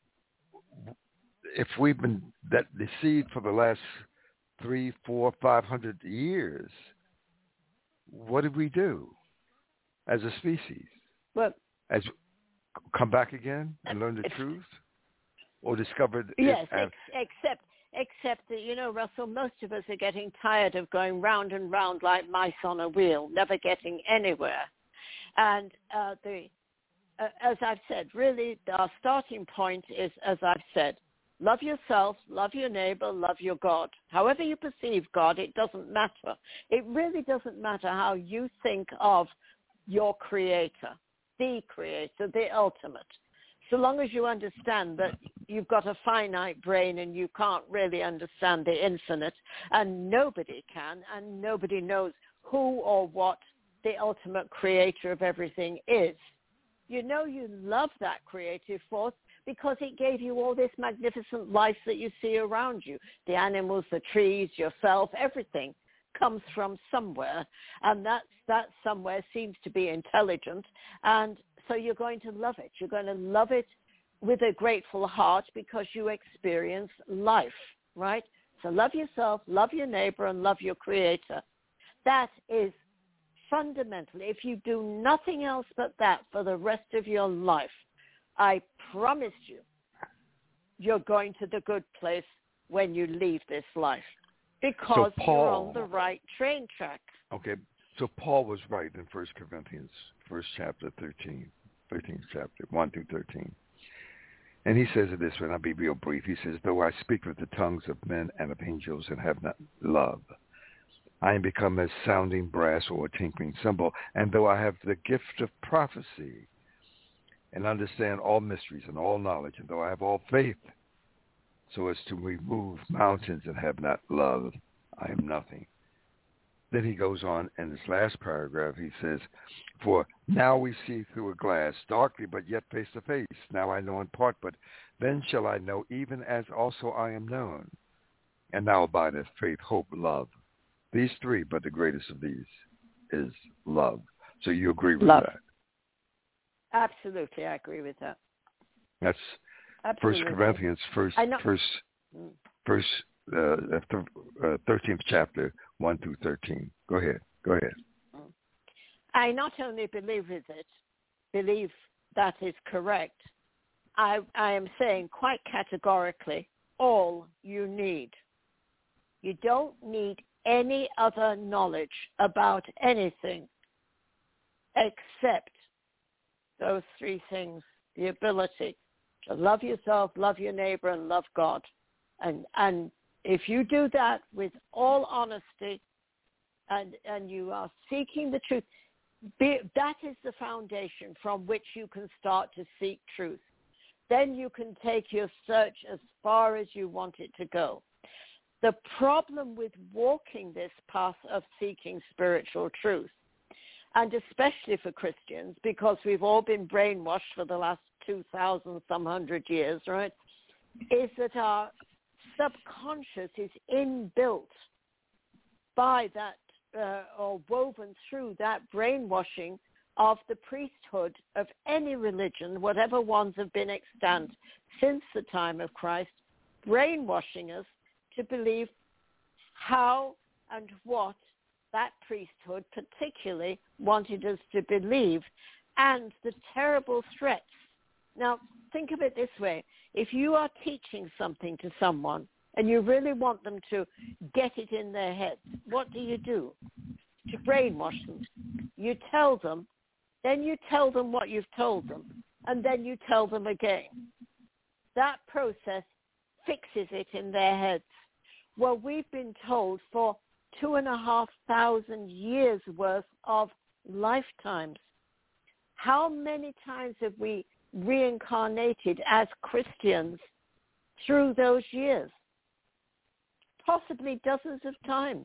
if we've been that deceived for the last 300, 400, 500 years, what did we do as a species? Well, as come back again and learn the truth, or discover? Yes, except that, Russell, most of us are getting tired of going round and round like mice on a wheel, never getting anywhere. And as I've said, really, our starting point is, as I've said, love yourself, love your neighbor, love your God. However you perceive God, it doesn't matter. It really doesn't matter how you think of your creator, the ultimate. So long as you understand that you've got a finite brain and you can't really understand the infinite, and nobody can, and nobody knows who or what the ultimate creator of everything is. You love that creative force because it gave you all this magnificent life that you see around you. The animals, the trees, yourself, everything comes from somewhere, and that somewhere seems to be intelligent, and so you're going to love it. You're going to love it with a grateful heart because you experience life, right? So love yourself, love your neighbor, and love your creator. That is fundamentally, if you do nothing else but that for the rest of your life, I promise you're going to the good place when you leave this life, because so Paul, you're on the right train track. Okay, so Paul was right in 1 Corinthians, 1st chapter, 13th chapter, 1 through 13. And he says it this way, and I'll be real brief. He says, though I speak with the tongues of men and of angels and have not love, I am become as sounding brass or a tinkling cymbal. And though I have the gift of prophecy and understand all mysteries and all knowledge, and though I have all faith so as to remove mountains and have not love, I am nothing. Then he goes on in this last paragraph, he says, for now we see through a glass, darkly, but yet face to face. Now I know in part, but then shall I know, even as also I am known. And now abideth faith, hope, love. These three, but the greatest of these is love. So you agree with love. that? Absolutely, I agree with that. That's Absolutely. 1 Corinthians, 13th chapter, 1 through 13. Go ahead. I not only believe that is correct, I am saying quite categorically, all you need. You don't need any other knowledge about anything except those three things: the ability to love yourself, love your neighbor, and love God. And if you do that with all honesty, and you are seeking the truth, that is the foundation from which you can start to seek truth. Then you can take your search as far as you want it to go. The problem with walking this path of seeking spiritual truth, and especially for Christians, because we've all been brainwashed for the last 2,000 some hundred years, right, is that our subconscious is inbuilt by that or woven through that brainwashing of the priesthood of any religion, whatever ones have been extant since the time of Christ, brainwashing us to believe how and what that priesthood particularly wanted us to believe, and the terrible threats. Now, think of it this way. If you are teaching something to someone and you really want them to get it in their heads, what do? To brainwash them. You tell them, then you tell them what you've told them, and then you tell them again. That process fixes it in their heads. Well, we've been told for 2,500 years worth of lifetimes. How many times have we reincarnated as Christians through those years? Possibly dozens of times.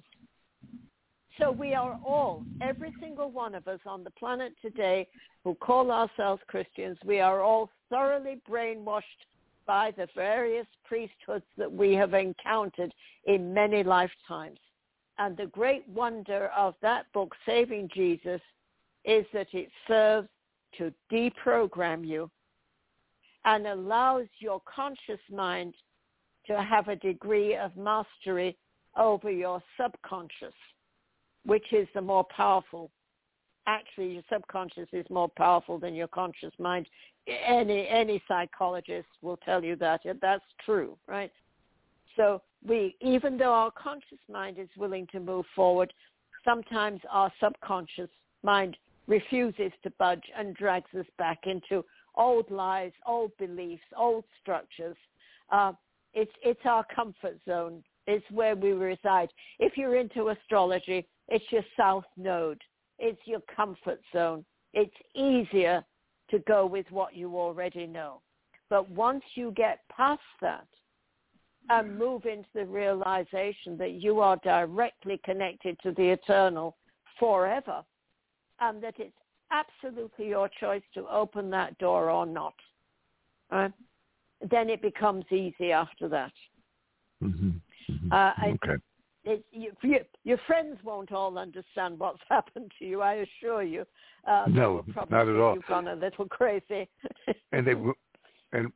So we are all, every single one of us on the planet today who call ourselves Christians, we are all thoroughly brainwashed by the various priesthoods that we have encountered in many lifetimes. And the great wonder of that book, Saving Jesus, is that it serves to deprogram you and allows your conscious mind to have a degree of mastery over your subconscious, which is the more powerful. Actually, your subconscious is more powerful than your conscious mind. Any psychologist will tell you that. That's true, right? So even though our conscious mind is willing to move forward, sometimes our subconscious mind refuses to budge and drags us back into old lies, old beliefs, old structures. It's our comfort zone. It's where we reside. If you're into astrology, it's your south node. It's your comfort zone. It's easier to go with what you already know. But once you get past that and move into the realization that you are directly connected to the eternal forever, and that it's absolutely your choice to open that door or not, then it becomes easy after that. Mm-hmm. Mm-hmm. Okay. Your friends won't all understand what's happened to you, I assure you. No, not at all. You've gone a little crazy. And they will, and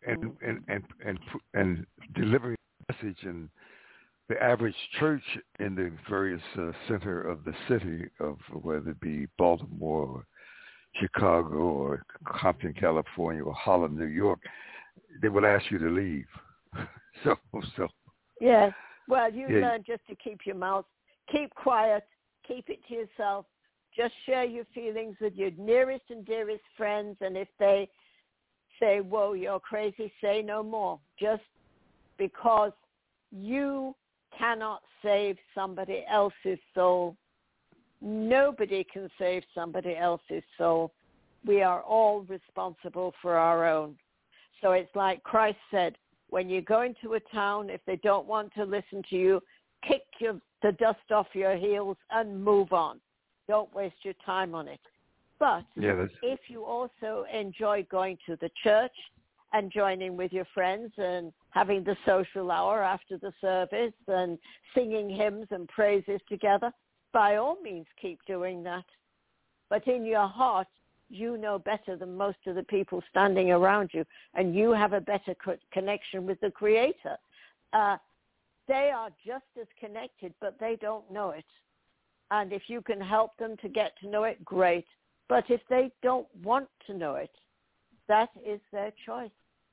delivering the message in the average church in the various center of the city, of whether it be Baltimore or Chicago or Compton, California, or Harlem, New York, they will ask you to leave. So. Yes. Well, you learn just to keep your mouth, keep quiet, keep it to yourself. Just share your feelings with your nearest and dearest friends, and if they say, whoa, you're crazy, say no more. Just because you cannot save somebody else's soul. Nobody can save somebody else's soul. We are all responsible for our own. So it's like Christ said, when you go into a town, if they don't want to listen to you, kick the dust off your heels and move on. Don't waste your time on it. But if you also enjoy going to the church and joining with your friends and having the social hour after the service and singing hymns and praises together, by all means keep doing that. But in your heart, you know better than most of the people standing around you, and you have a better connection with the Creator. They are just as connected, but they don't know it. And if you can help them to get to know it, great. But if they don't want to know it, that is their choice.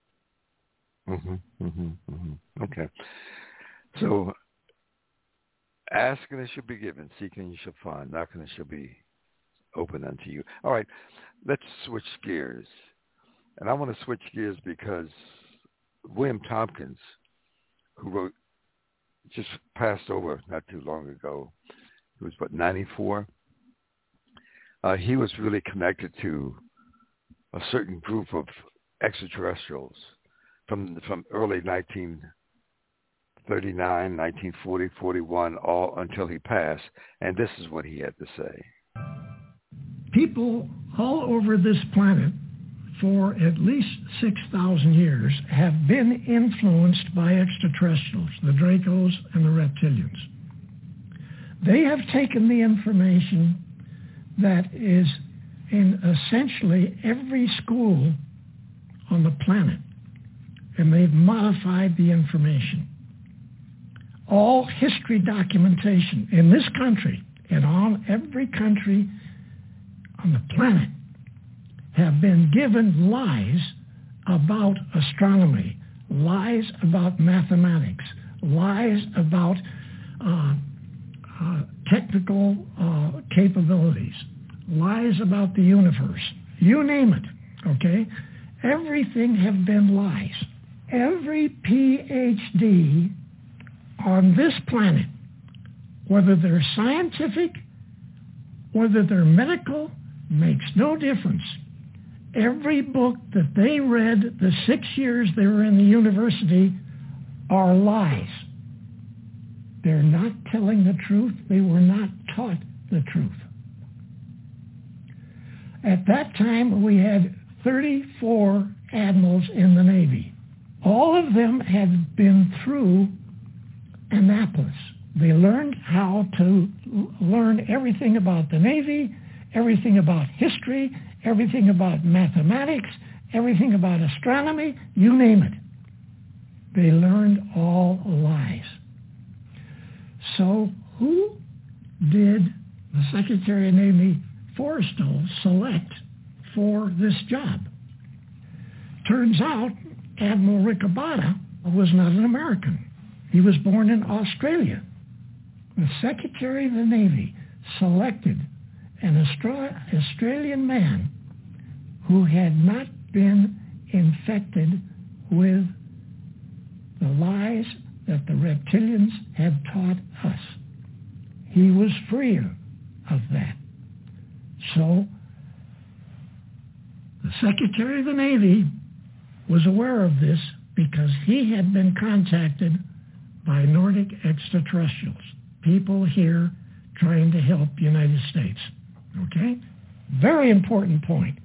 Okay. So, asking it shall be given, seeking you shall find, knocking it shall be open unto you. All right, let's switch gears. And I want to switch gears because William Tompkins, who just passed over not too long ago, he was, 94? He was really connected to a certain group of extraterrestrials from early 1939, 1940, 41, all until he passed. And this is what he had to say. people all over this planet for at least 6,000 years have been influenced by extraterrestrials, the Dracos and the reptilians. They have taken the information that is in essentially every school on the planet, and they've modified the information. All history documentation in this country and on every country on the planet have been given lies about astronomy, lies about mathematics, lies about technical capabilities, lies about the universe. You name it, okay? Everything have been lies. Every PhD on this planet, whether they're scientific, whether they're medical, makes no difference. Every book that they read the 6 years they were in the university are lies. They're not telling the truth. They were not taught the truth. At that time, we had 34 admirals in the Navy. All of them had been through Annapolis. They learned how to learn everything about the Navy, everything about history, everything about mathematics, everything about astronomy, you name it. They learned all lies. So who did the Secretary of Navy Forrestal select for this job? Turns out Admiral Riccobotta was not an American. He was born in Australia. The Secretary of the Navy selected an Australian man who had not been infected with the lies that the reptilians had taught us. He was freer of that. So the Secretary of the Navy was aware of this because he had been contacted by Nordic extraterrestrials, people here trying to help the United States. Okay? Very important point.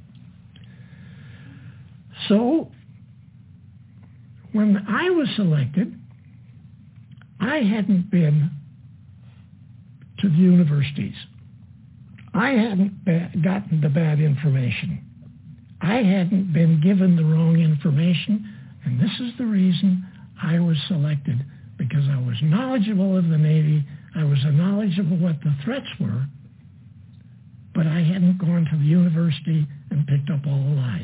So when I was selected, I hadn't been to the universities. I hadn't gotten the bad information. I hadn't been given the wrong information, and this is the reason I was selected, because I was knowledgeable of the Navy, I was knowledgeable what the threats were, but I hadn't gone to the university and picked up all the lies.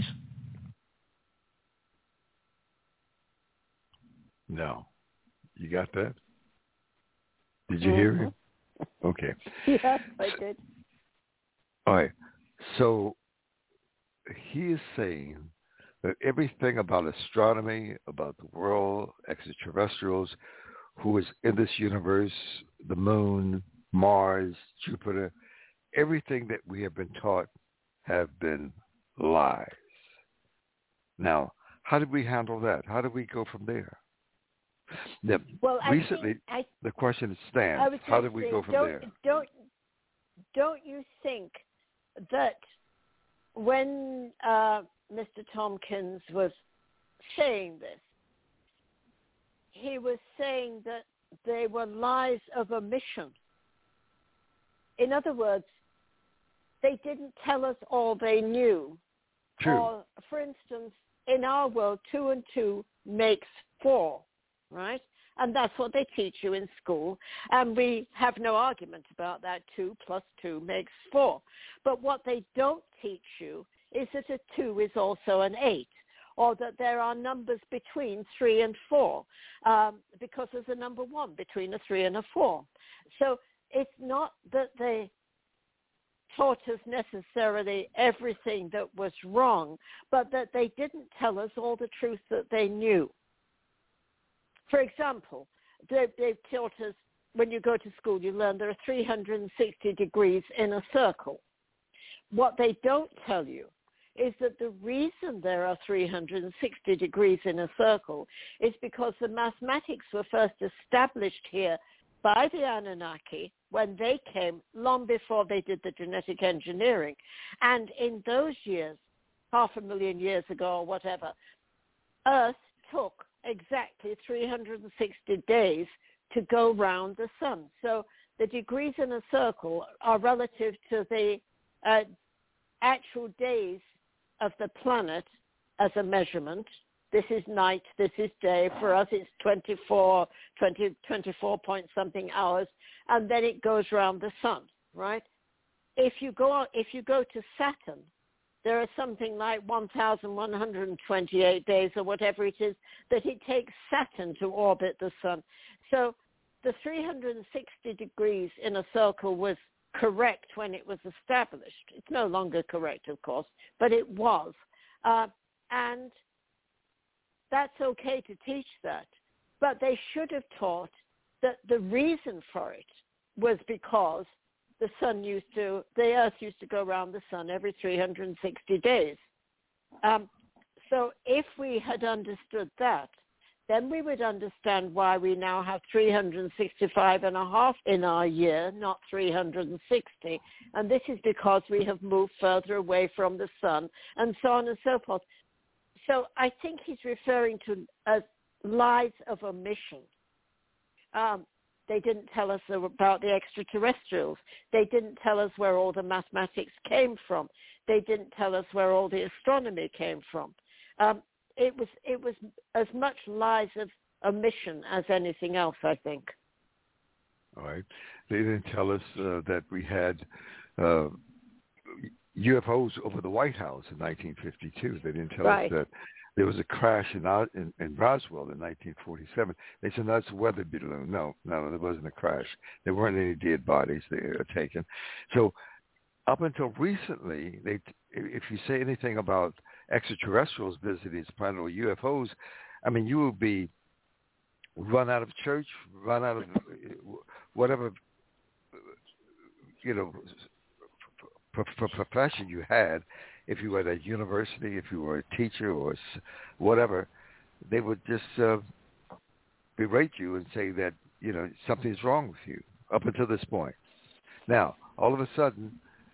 No. You got that? Did you hear him? Okay. Yes, I did. All right. So he is saying that everything about astronomy, about the world, extraterrestrials, who is in this universe, the moon, Mars, Jupiter, everything that we have been taught have been lies. Now, how did we handle that? How do we go from there? Now, well, recently, the question stands, how do we go from there? Don't you think that when Mr. Tompkins was saying this, he was saying that they were lies of omission? In other words, they didn't tell us all they knew. True. Or, for instance, in our world, 2 and 2 makes 4, right? And that's what they teach you in school. And we have no argument about that. 2 plus 2 makes 4. But what they don't teach you is that a 2 is also an 8, or that there are numbers between 3 and 4, because there's a number 1 between a 3 and a 4. So it's not that they taught us necessarily everything that was wrong, but that they didn't tell us all the truth that they knew. For example, they've taught us, when you go to school, you learn there are 360 degrees in a circle. What they don't tell you is that the reason there are 360 degrees in a circle is because the mathematics were first established here by the Anunnaki when they came, long before they did the genetic engineering. And in those years, 500,000 years ago or whatever, Earth took exactly 360 days to go round the sun. So the degrees in a circle are relative to the actual days of the planet as a measurement. This is night, this is day. For us, it's 24 point something hours, and then it goes around the sun, right? If you go to Saturn, there are something like 1,128 days or whatever it is that it takes Saturn to orbit the sun. So the 360 degrees in a circle was correct when it was established. It's no longer correct, of course, but it was. And that's okay to teach that. But they should have taught that the reason for it was because the Earth used to go around the sun every 360 days. So if we had understood that, then we would understand why we now have 365 and a half in our year, not 360. And this is because we have moved further away from the sun and so on and so forth. So I think he's referring to lies of omission. They didn't tell us about the extraterrestrials. They didn't tell us where all the mathematics came from. They didn't tell us where all the astronomy came from. It was as much lies of omission as anything else, I think. All right. They didn't tell us that we had UFOs over the White House in 1952. They didn't tell us that there was a crash in Roswell in 1947. They said, that's a weather balloon. No, there wasn't a crash. There weren't any dead bodies taken. So up until recently, if you say anything about extraterrestrials visiting this planet or UFOs, I mean, you will be run out of church, run out of whatever, profession you had. If you were at a university, if you were a teacher or whatever, they would just berate you and say that, something's wrong with you up until this point. Now, all of a sudden,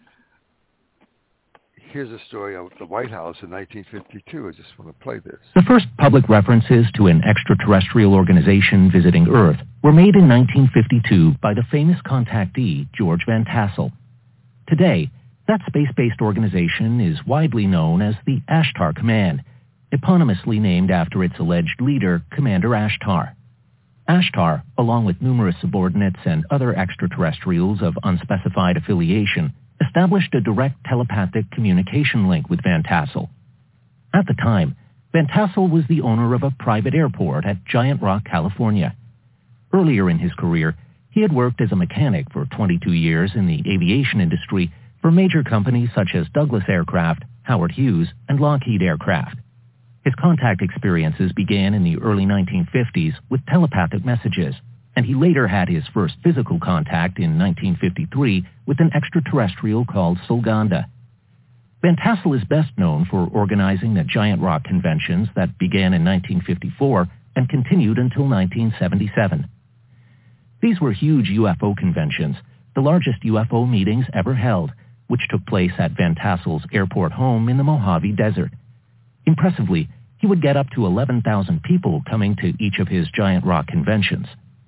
here's a story of the White House in 1952. I just want to play this. The first public references to an extraterrestrial organization visiting Earth were made in 1952 by the famous contactee George Van Tassel. Today, that space-based organization is widely known as the Ashtar Command, eponymously named after its alleged leader, Commander Ashtar. Ashtar, along with numerous subordinates and other extraterrestrials of unspecified affiliation, established a direct telepathic communication link with Van Tassel. At the time, Van Tassel was the owner of a private airport at Giant Rock, California. Earlier in his career, he had worked as a mechanic for 22 years in the aviation industry for major companies such as Douglas Aircraft, Howard Hughes, and Lockheed Aircraft. His contact experiences began in the early 1950s with telepathic messages, and he later had his first physical contact in 1953 with an extraterrestrial called Solganda. Van Tassel is best known for organizing the Giant Rock conventions that began in 1954 and continued until 1977. These were huge UFO conventions, the largest UFO meetings ever held, which took place at Van Tassel's airport home in the Mojave Desert. Impressively, he would get up to 11,000 people coming to each of his Giant Rock conventions.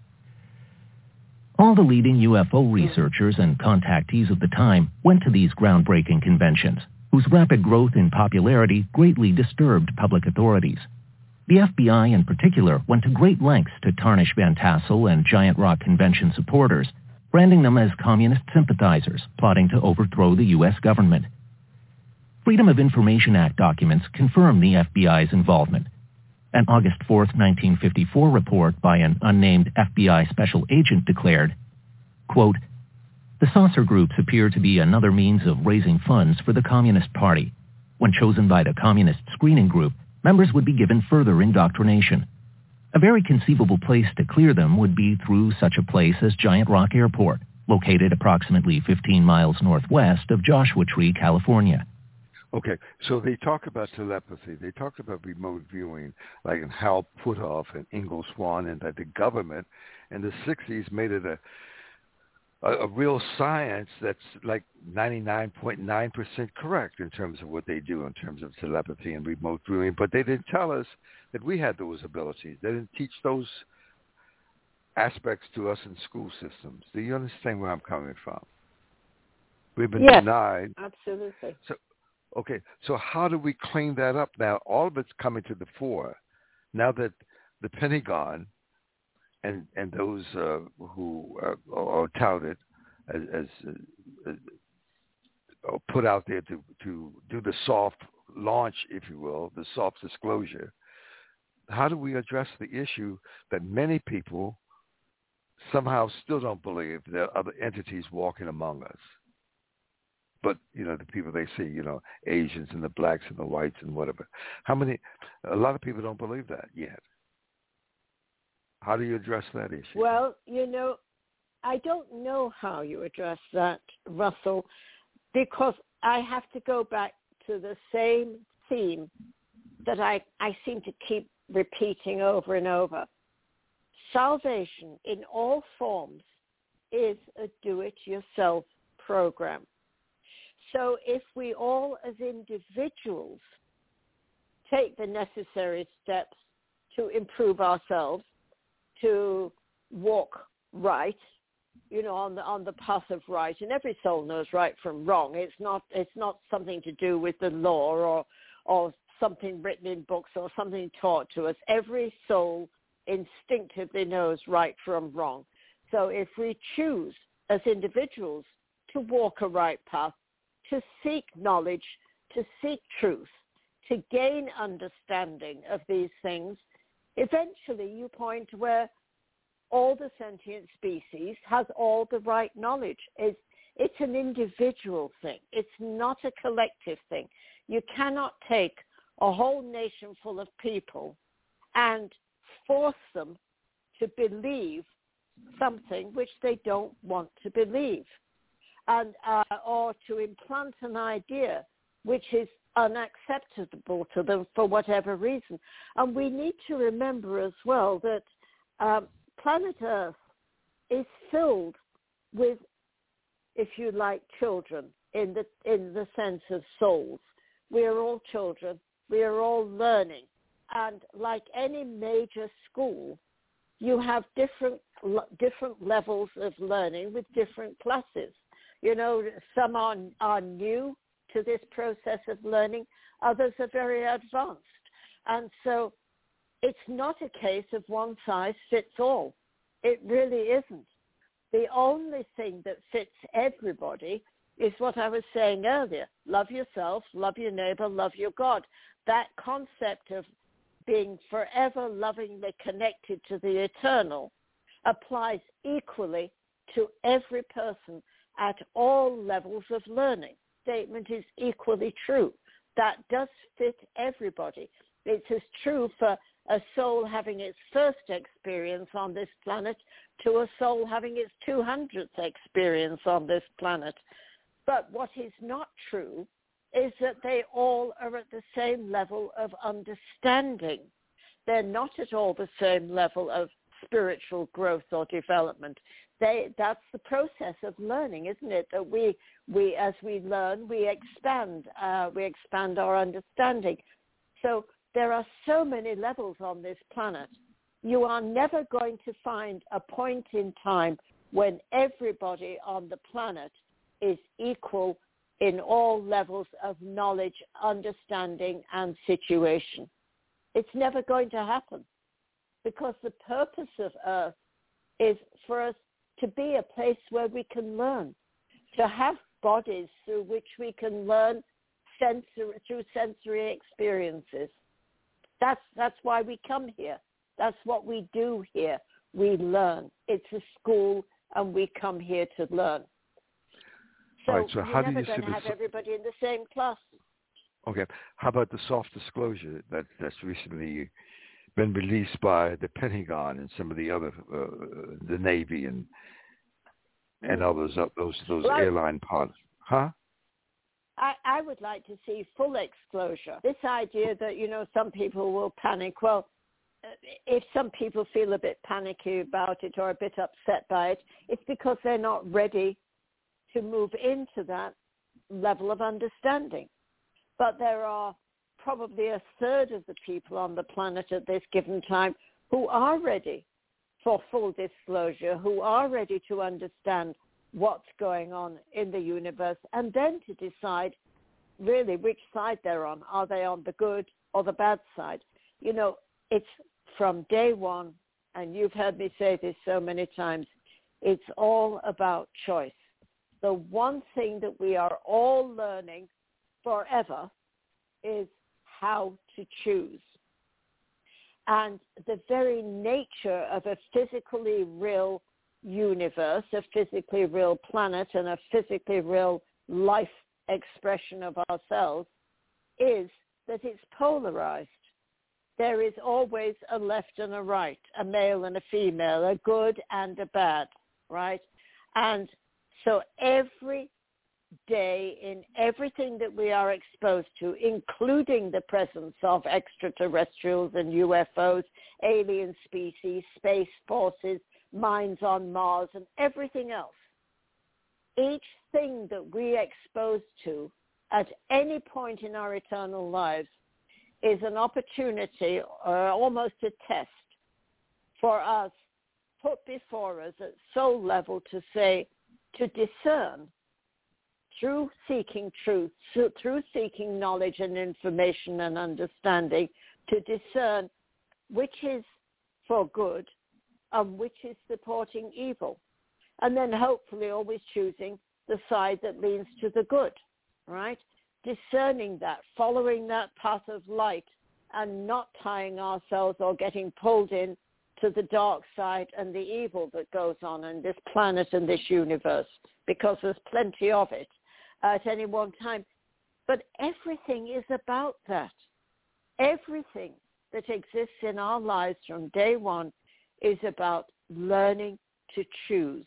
All the leading UFO researchers and contactees of the time went to these groundbreaking conventions, whose rapid growth in popularity greatly disturbed public authorities. The FBI in particular went to great lengths to tarnish Van Tassel and Giant Rock convention supporters, branding them as communist sympathizers plotting to overthrow the U.S. government. Freedom of Information Act documents confirm the FBI's involvement. An August 4, 1954 report by an unnamed FBI special agent declared, quote, "The saucer groups appear to be another means of raising funds for the Communist Party. When chosen by the Communist Screening Group, members would be given further indoctrination. A very conceivable place to clear them would be through such a place as Giant Rock Airport, located approximately 15 miles northwest of Joshua Tree, California." Okay, so they talk about telepathy. They talk about remote viewing, like in Hal Puthoff and Ingo Swann, and that the government in the 60s made it a real science that's like 99.9% correct in terms of what they do in terms of telepathy and remote viewing, but they didn't tell us that we had those abilities. They didn't teach those aspects to us in school systems. Do you understand where I'm coming from? We've been denied. Absolutely. So how do we clean that up now? All of it's coming to the fore now that the Pentagon and those who are touted as put out there to do the soft launch, if you will, the soft disclosure. How do we address the issue that many people somehow still don't believe there are other entities walking among us? But, the people they see, Asians and the blacks and the whites and whatever. A lot of people don't believe that yet. How do you address that issue? Well, I don't know how you address that, Russell, because I have to go back to the same theme that I seem to keep repeating over and over. Salvation in all forms is a do-it-yourself program. So if we all as individuals take the necessary steps to improve ourselves, to walk right, on the path of right, and every soul knows right from wrong. It's not something to do with the law or something written in books or something taught to us. Every soul instinctively knows right from wrong. So if we choose as individuals to walk a right path, to seek knowledge, to seek truth, to gain understanding of these things, eventually you point where all the sentient species has all the right knowledge. It's an individual thing. It's not a collective thing. You cannot take a whole nation full of people and force them to believe something which they don't want to believe, and or to implant an idea which is unacceptable to them for whatever reason. And we need to remember as well that planet Earth is filled with, if you like, children in the sense of souls. We are all children. We are all learning. And like any major school, you have different levels of learning with different classes. Some are new to this process of learning. Others are very advanced. And so it's not a case of one size fits all. It really isn't. The only thing that fits everybody is what I was saying earlier. Love yourself, love your neighbor, love your God. That concept of being forever lovingly connected to the eternal applies equally to every person at all levels of learning. Statement is equally true. That does fit everybody. It's as true for a soul having its first experience on this planet to a soul having its 200th experience on this planet. But what is not true is that they all are at the same level of understanding. They're not at all the same level of spiritual growth or development. That's the process of learning, isn't it? That we as we learn, we expand our understanding. So there are so many levels on this planet. You are never going to find a point in time when everybody on the planet is equal in all levels of knowledge, understanding, and situation. It's never going to happen, because the purpose of Earth is for us to be a place where we can learn, to have bodies through which we can learn through sensory experiences. That's why we come here. That's what we do here. We learn. It's a school, and we come here to learn. So, all right, so how do you see never going to have everybody in the same class. Okay. How about the soft disclosure that's recently been released by the Pentagon and some of the other, the Navy and others, those airline pilots? Huh? I would like to see full disclosure. This idea that, some people will panic. Well, if some people feel a bit panicky about it or a bit upset by it, it's because they're not ready to move into that level of understanding. But there are probably a third of the people on the planet at this given time who are ready for full disclosure, who are ready to understand what's going on in the universe, and then to decide really which side they're on. Are they on the good or the bad side? You know, it's from day one, and you've heard me say this so many times, it's all about choice. The one thing that we are all learning forever is how to choose. And the very nature of a physically real universe, a physically real planet, and a physically real life expression of ourselves is that it's polarized. There is always a left and a right, a male and a female, a good and a bad, right? And so every day in everything that we are exposed to, including the presence of extraterrestrials and UFOs, alien species, space forces, mines on Mars, and everything else, each thing that we expose to at any point in our eternal lives is an opportunity or almost a test for us, put before us at soul level to say, to discern through seeking truth, through seeking knowledge and information and understanding, to discern which is for good and which is supporting evil. And then hopefully always choosing the side that leans to the good, right? Discerning that, following that path of light and not tying ourselves or getting pulled in to the dark side and the evil that goes on in this planet and this universe, because there's plenty of it at any one time. But everything is about that. Everything that exists in our lives from day one is about learning to choose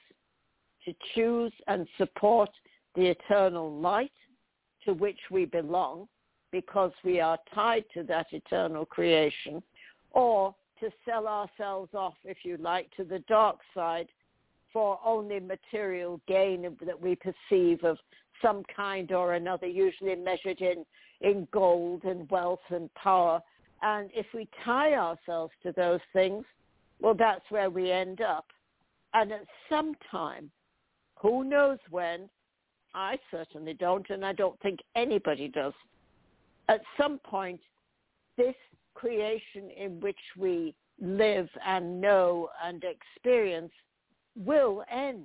and support the eternal light to which we belong, because we are tied to that eternal creation, or to sell ourselves off, if you like, to the dark side for only material gain that we perceive of some kind or another, usually measured in gold and wealth and power. And if we tie ourselves to those things, well, that's where we end up. And at some time, who knows when, I certainly don't, and I don't think anybody does, at some point, this creation in which we live and know and experience will end.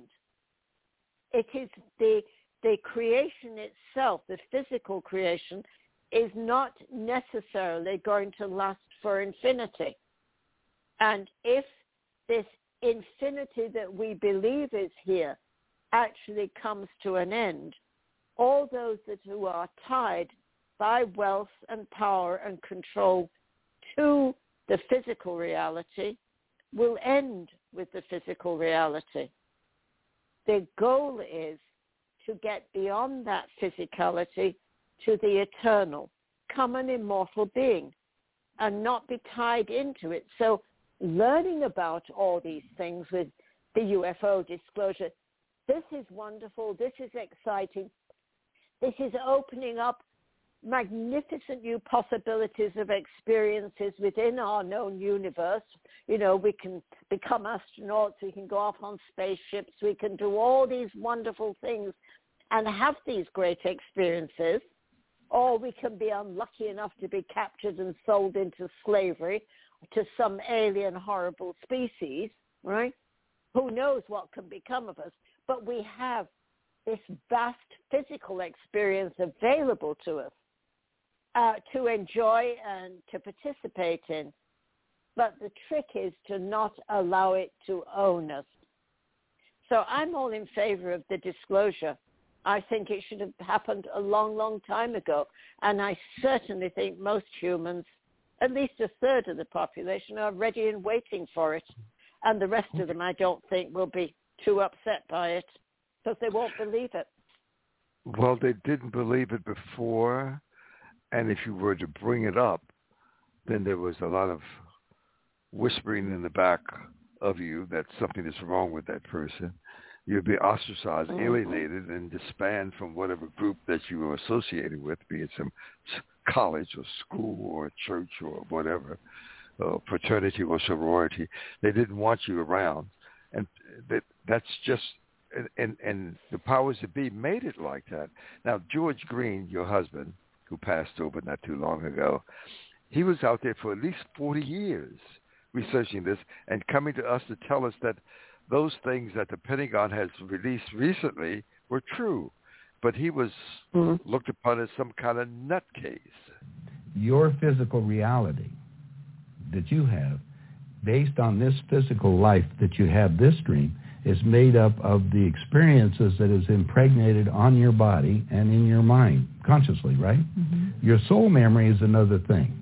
It is the creation itself, the physical creation, is not necessarily going to last for infinity. And if this infinity that we believe is here actually comes to an end, all those who are tied by wealth and power and control to the physical reality will end with the physical reality. The goal is to get beyond that physicality to the eternal, come an immortal being, and not be tied into it. So learning about all these things with the UFO disclosure, this is wonderful, this is exciting, this is opening up magnificent new possibilities of experiences within our known universe. You know, we can become astronauts, we can go off on spaceships, we can do all these wonderful things and have these great experiences, or we can be unlucky enough to be captured and sold into slavery to some alien horrible species, right? Who knows what can become of us? But we have this vast physical experience available to us to enjoy and to participate in. But the trick is to not allow it to own us. So I'm all in favor of the disclosure. I think it should have happened a long, long time ago. And I certainly think most humans, at least a third of the population, are ready and waiting for it. And the rest of them, I don't think, will be too upset by it because they won't believe it. Well, they didn't believe it before. And if you were to bring it up, then there was a lot of whispering in the back of you that something is wrong with that person. You'd be ostracized, alienated, and disbanded from whatever group that you were associated with, be it some college or school or church or whatever, fraternity or sorority. They didn't want you around. And that's just, and the powers that be made it like that. Now, George Green, your husband, who passed over not too long ago, he was out there for at least 40 years researching this and coming to us to tell us that those things that the Pentagon has released recently were true. But he was looked upon as some kind of nutcase. Your physical reality that you have, based on this physical life that you have this dream, is made up of the experiences that is impregnated on your body and in your mind, consciously, right? Mm-hmm. Your soul memory is another thing.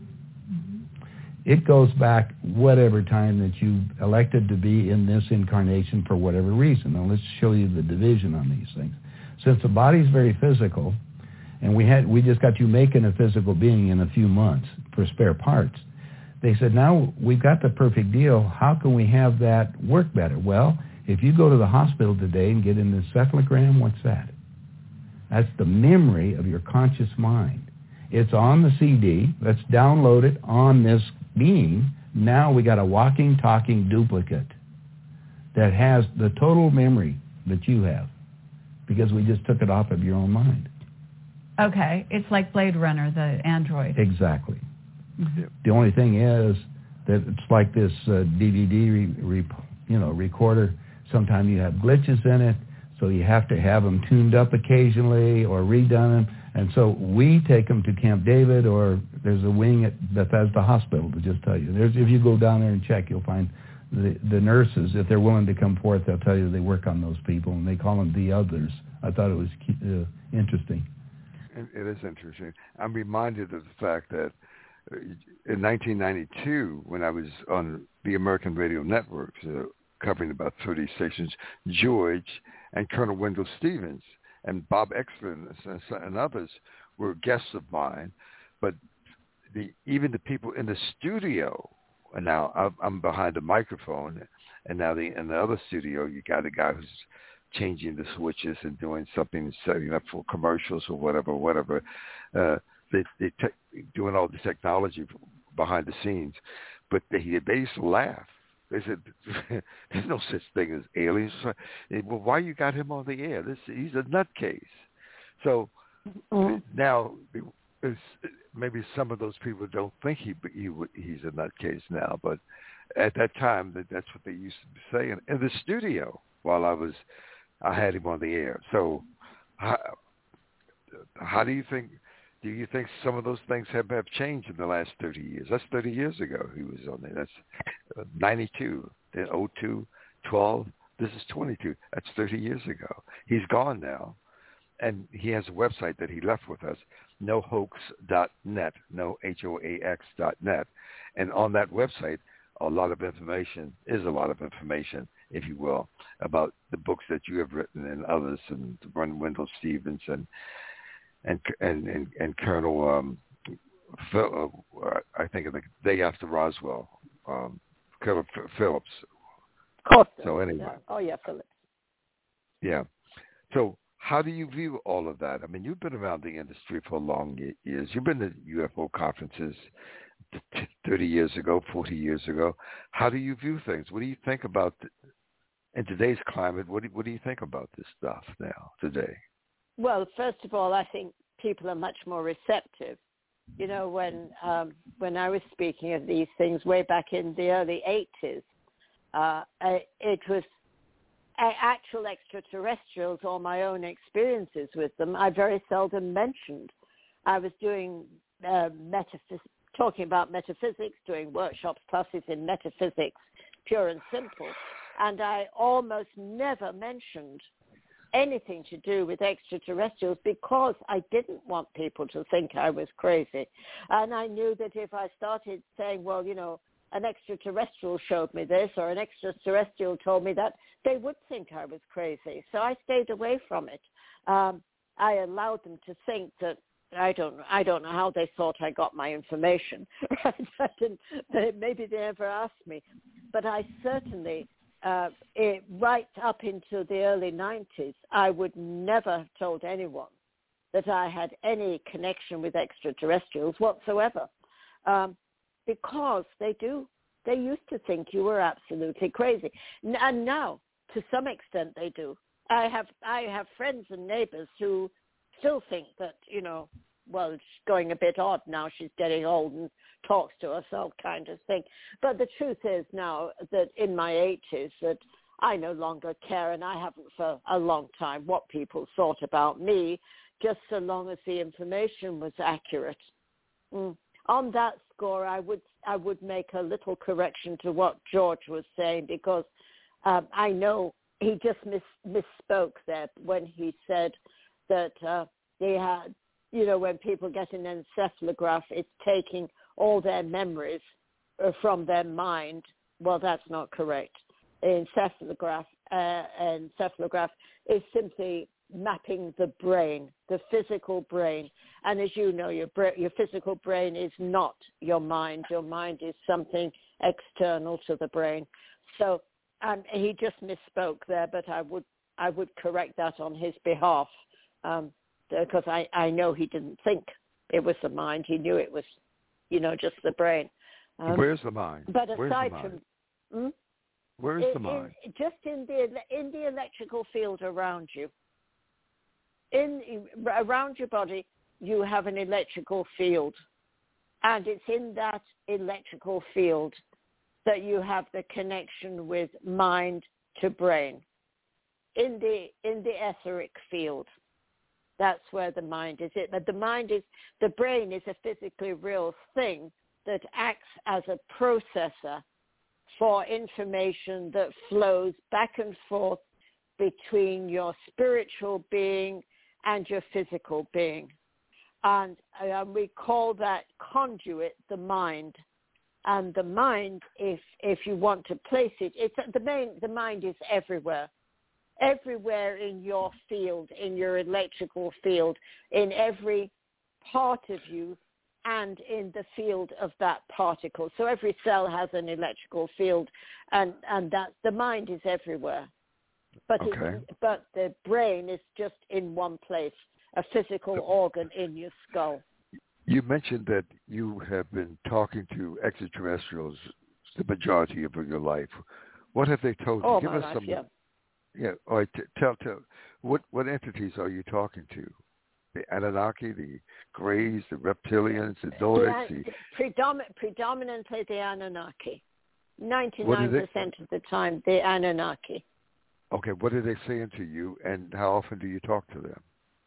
It goes back whatever time that you elected to be in this incarnation for whatever reason. Now let's show you the division on these things. Since the body's very physical, and we just got you making a physical being in a few months for spare parts, they said, now we've got the perfect deal. How can we have that work better? Well, if you go to the hospital today and get an encephalogram, what's that? That's the memory of your conscious mind. It's on the CD. Let's download it on this being. Now we got a walking, talking duplicate that has the total memory that you have because we just took it off of your own mind. Okay. It's like Blade Runner, the android. Exactly. Mm-hmm. The only thing is that it's like this DVD recorder. Sometimes you have glitches in it, so you have to have them tuned up occasionally or redone. And so we take them to Camp David, or there's a wing at Bethesda Hospital, to just tell you. If you go down there and check, you'll find the nurses, if they're willing to come forth, they'll tell you they work on those people, and they call them the others. I thought it was interesting. It is interesting. I'm reminded of the fact that in 1992, when I was on the American radio networks, covering about 30 stations, George and Colonel Wendell Stevens and Bob Exlin and others were guests of mine, but even the people in the studio, and now I'm behind the microphone, and now in the other studio, you got a guy who's changing the switches and doing something, setting up for commercials or whatever. They doing all the technology behind the scenes, but they used to laugh. They said, there's no such thing as aliens. Well, why you got him on the air? He's a nutcase. So now maybe some of those people don't think he's a nutcase now, but at that time, that's what they used to be saying in the studio while I had him on the air. So how do you think some of those things have changed in the last 30 years? That's 30 years ago he was on there. That's 92, then 02, 12. This is 22. That's 30 years ago. He's gone now. And he has a website that he left with us, nohoax.net, nohoax.net. And on that website, a lot of information, if you will, about the books that you have written and others, and Wendell Stevens and Colonel I think of the day after Roswell, Colonel Phillips. Costa. So anyway. Yeah. Oh yeah, Phillips. Yeah. So how do you view all of that? I mean, you've been around the industry for long years. You've been to UFO conferences 30 years ago, 40 years ago. How do you view things? What do you think about in today's climate? What do you think about this stuff now today? Well, first of all, I think people are much more receptive. You know, when I was speaking of these things way back in the early 80s, it was actual extraterrestrials or my own experiences with them. I very seldom mentioned. I was doing talking about metaphysics, doing workshops, classes in metaphysics, pure and simple, and I almost never mentioned anything to do with extraterrestrials because I didn't want people to think I was crazy. And I knew that if I started saying, well, you know, an extraterrestrial showed me this or an extraterrestrial told me that, they would think I was crazy. So I stayed away from it. I allowed them to think that know how they thought I got my information. Maybe they never asked me, but I certainly, right up into the early 90s, I would never have told anyone that I had any connection with extraterrestrials whatsoever, because they used to think you were absolutely crazy, and now to some extent they do. I have friends and neighbors who still think that, well, she's going a bit odd now. She's getting old and talks to herself kind of thing. But the truth is now that in my 80s that I no longer care, and I haven't for a long time, what people thought about me, just so long as the information was accurate. On that score, I would make a little correction to what George was saying, because I know he just misspoke there when he said that they had, when people get an encephalograph, it's taking all their memories from their mind. Well, that's not correct. Encephalograph is simply mapping the brain, the physical brain. And as you know, your physical brain is not your mind. Your mind is something external to the brain. So he just misspoke there, but I would correct that on his behalf, because I know he didn't think it was the mind. He knew it was, just the brain. Where's the mind? But aside from... Where's the mind? Just in the electrical field around you. Around your body, you have an electrical field, and it's in that electrical field that you have the connection with mind to brain. In the etheric field, that's where the mind is. But the brain is a physically real thing that acts as a processor for information that flows back and forth between your spiritual being and your physical being. And we call that conduit the mind. And the mind, if you want to place it, the mind is everywhere in your field, in your electrical field, in every part of you, and in the field of that particle. So every cell has an electrical field, and that the mind is everywhere. But but the brain is just in one place, a physical organ in your skull. You mentioned that you have been talking to extraterrestrials the majority of your life. What have they told you? Give us some. Yeah. All right. Tell. What entities are you talking to? The Anunnaki, the Greys, the reptilians, the Nordics? Predominantly the Anunnaki. 99% of the time, the Anunnaki. Okay. What are they saying to you, and how often do you talk to them?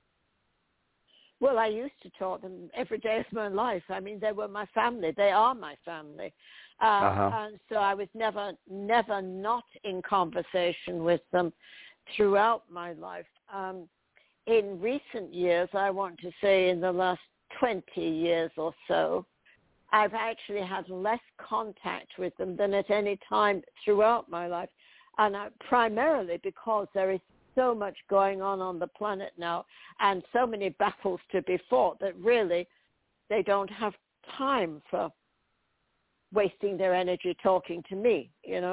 Well, I used to talk to them every day of my life. I mean, they were my family. They are my family. And so I was never not in conversation with them throughout my life. In recent years, I want to say in the last 20 years or so, I've actually had less contact with them than at any time throughout my life. And primarily because there is so much going on the planet now and so many battles to be fought that really they don't have time for wasting their energy talking to me.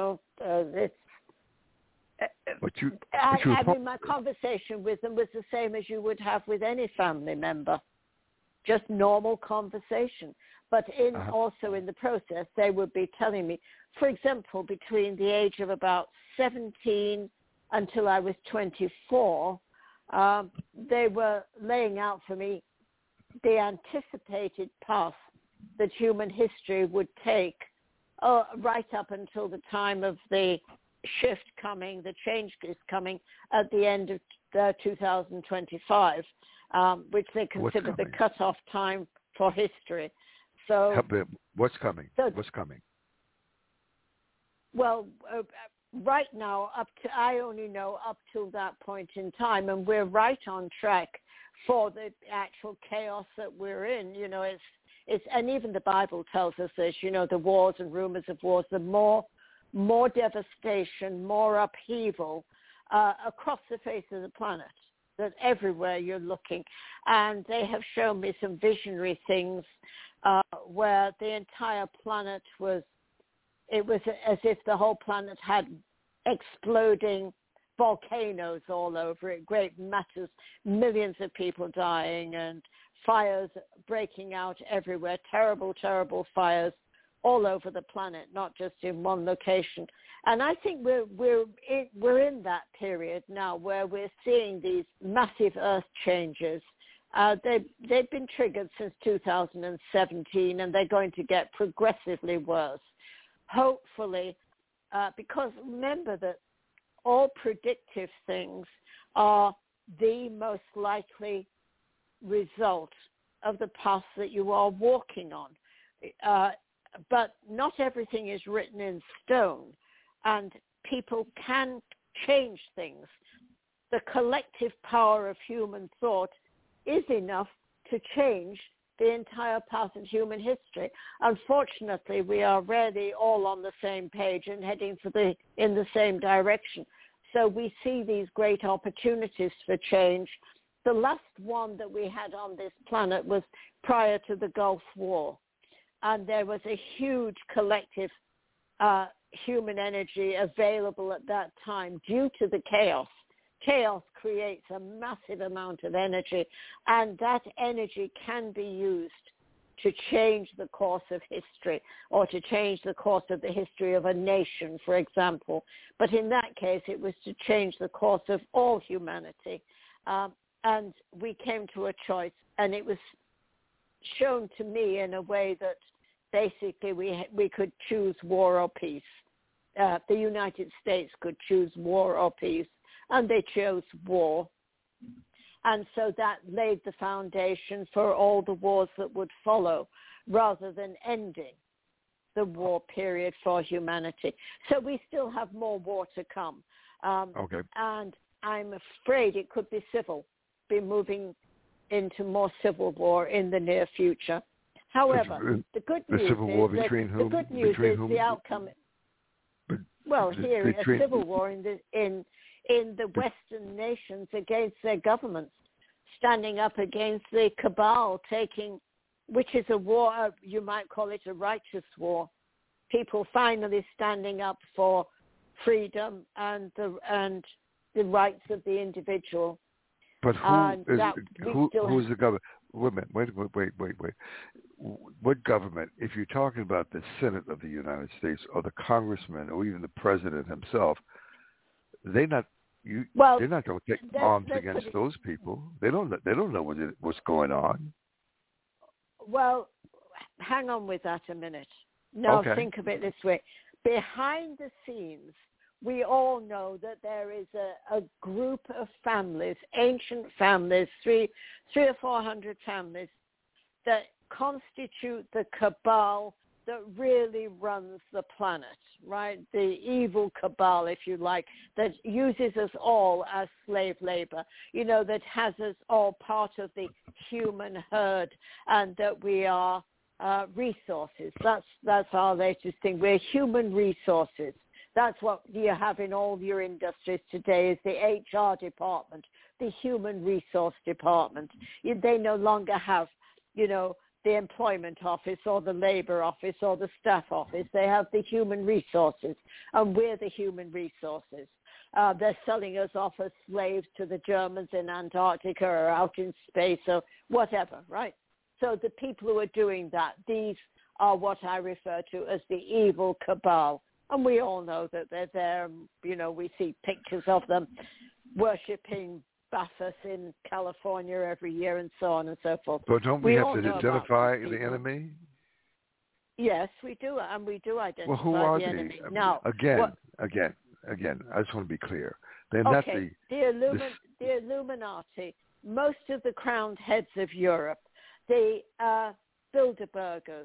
I mean, my conversation with them was the same as you would have with any family member, just normal conversation. But also in the process, they would be telling me, for example, between the age of about 17 until I was 24, they were laying out for me the anticipated path that human history would take right up until the time of the shift coming, the change is coming at the end of 2025, which they consider the cutoff time for history. So, what's coming? What's coming? Well, right now, I only know up till that point in time, and we're right on track for the actual chaos that we're in. It's and even the Bible tells us this. The wars and rumors of wars, the more devastation, more upheaval across the face of the planet. that everywhere you're looking. And they have shown me some visionary things where the entire planet it was as if the whole planet had exploding volcanoes all over it, great masses, millions of people dying, and fires breaking out everywhere, terrible, terrible fires all over the planet, not just in one location. And I think we're in that period now where we're seeing these massive earth changes. They've been triggered since 2017, and they're going to get progressively worse. Hopefully, because remember that all predictive things are the most likely result of the path that you are walking on. But not everything is written in stone, and people can change things. The collective power of human thought is enough to change the entire path of human history. Unfortunately, we are rarely all on the same page and heading in the same direction. So we see these great opportunities for change. The last one that we had on this planet was prior to the Gulf War. And there was a huge collective human energy available at that time due to the chaos. Chaos creates a massive amount of energy, and that energy can be used to change the course of history, or to change the course of the history of a nation, for example. But in that case, it was to change the course of all humanity. And we came to a choice, and it was shown to me in a way that basically we could choose war or peace. The United States could choose war or peace, and they chose war. And so that laid the foundation for all the wars that would follow, rather than ending the war period for humanity. So we still have more war to come. Okay. And I'm afraid it could be moving into more civil war in the near future. However, the good news is the outcome. Here, a civil war in the Western nations against their governments, standing up against the cabal, which is a war, you might call it a righteous war. People finally standing up for freedom and the rights of the individual. But who's the government? Wait. What government? If you're talking about the Senate of the United States or the congressman or even the president himself, they're not going to take arms against those people. They don't know what's going on. Well, hang on with that a minute. Now okay. Think of it this way: behind the scenes, we all know that there is a group of families, ancient families, 300 or 400 families, that constitute the cabal that really runs the planet, right? The evil cabal, if you like, that uses us all as slave labor, that has us all part of the human herd, and that we are resources. That's our latest thing. We're human resources. That's what you have in all your industries today, is the HR department, the human resource department. They no longer have, the employment office or the labor office or the staff office. They have the human resources, and we're the human resources. They're selling us off as slaves to the Germans in Antarctica or out in space or whatever, right? So the people who are doing that, these are what I refer to as the evil cabal. And we all know that they're there. We see pictures of them worshipping Baphomet in California every year, and so on and so forth. But don't we have to identify the enemy? Yes, we do, and we do identify well, who are the they? enemy. Now, again, I just want to be clear. They're not the Illuminati. Most of the crowned heads of Europe, the Bilderbergers,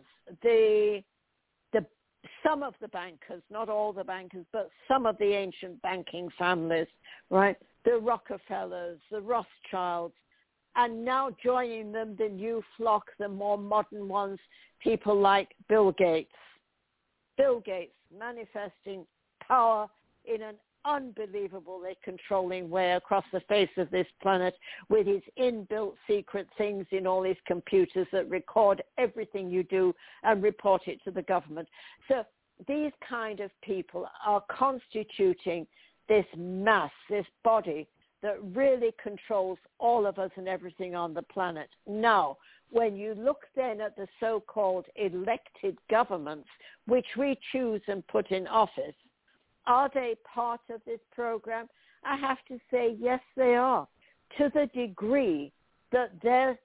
some of the bankers, not all the bankers, but some of the ancient banking families, right? The Rockefellers, the Rothschilds, and now joining them, the new flock, the more modern ones, people like Bill Gates. Bill Gates manifesting power in an unbelievably controlling way across the face of this planet with his inbuilt secret things in all his computers that record everything you do and report it to the government. So these kind of people are constituting this mass, this body that really controls all of us and everything on the planet. Now, when you look then at the so-called elected governments, which we choose and put in office, are they part of this program? I have to say, yes, they are, to the degree that their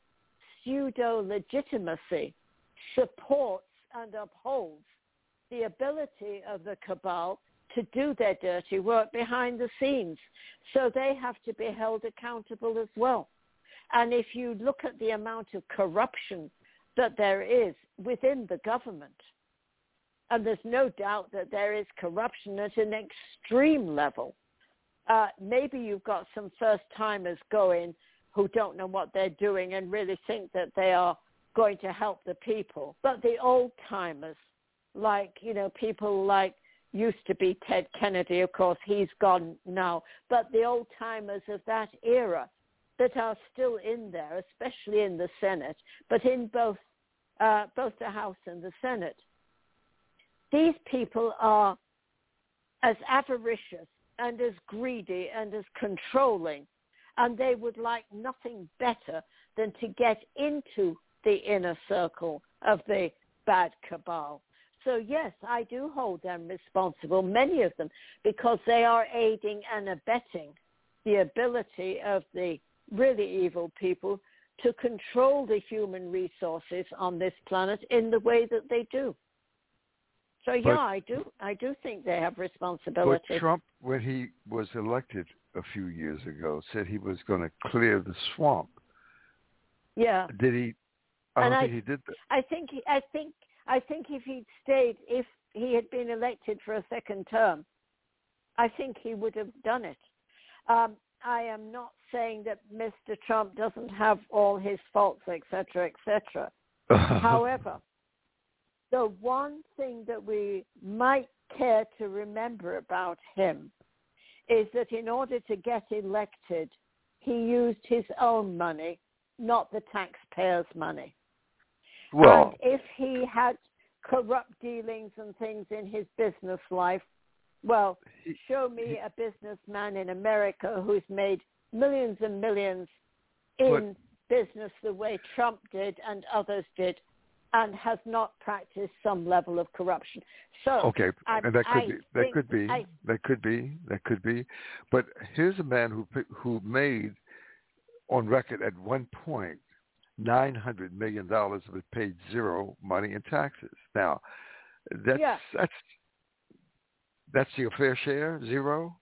pseudo-legitimacy supports and upholds the ability of the cabal to do their dirty work behind the scenes. So they have to be held accountable as well. And if you look at the amount of corruption that there is within the government, and there's no doubt that there is corruption at an extreme level, maybe you've got some first-timers going who don't know what they're doing and really think that they are going to help the people. But the old-timers, like, people like used to be Ted Kennedy, of course, he's gone now, but the old-timers of that era that are still in there, especially in the Senate, but in both the House and the Senate, these people are as avaricious and as greedy and as controlling, and they would like nothing better than to get into the inner circle of the bad cabal. So yes, I do hold them responsible, many of them, because they are aiding and abetting the ability of the really evil people to control the human resources on this planet in the way that they do. So yeah, I do think they have responsibility. But Trump, when he was elected a few years ago, said he was going to clear the swamp. Yeah. Did he? I don't think he did that. I think if he'd stayed, if he had been elected for a second term, I think he would have done it. I am not saying that Mr. Trump doesn't have all his faults, etc., etc. However, the one thing that we might care to remember about him is that in order to get elected, he used his own money, not the taxpayers' money. Well, and if he had corrupt dealings and things in his business life, well, show me a businessman in America who's made millions and millions in business the way Trump did and others did, and has not practiced some level of corruption. So okay, and that could be. But here's a man who made, on record at one point, $900 million, but paid zero money in taxes. Now, that's your fair share, zero?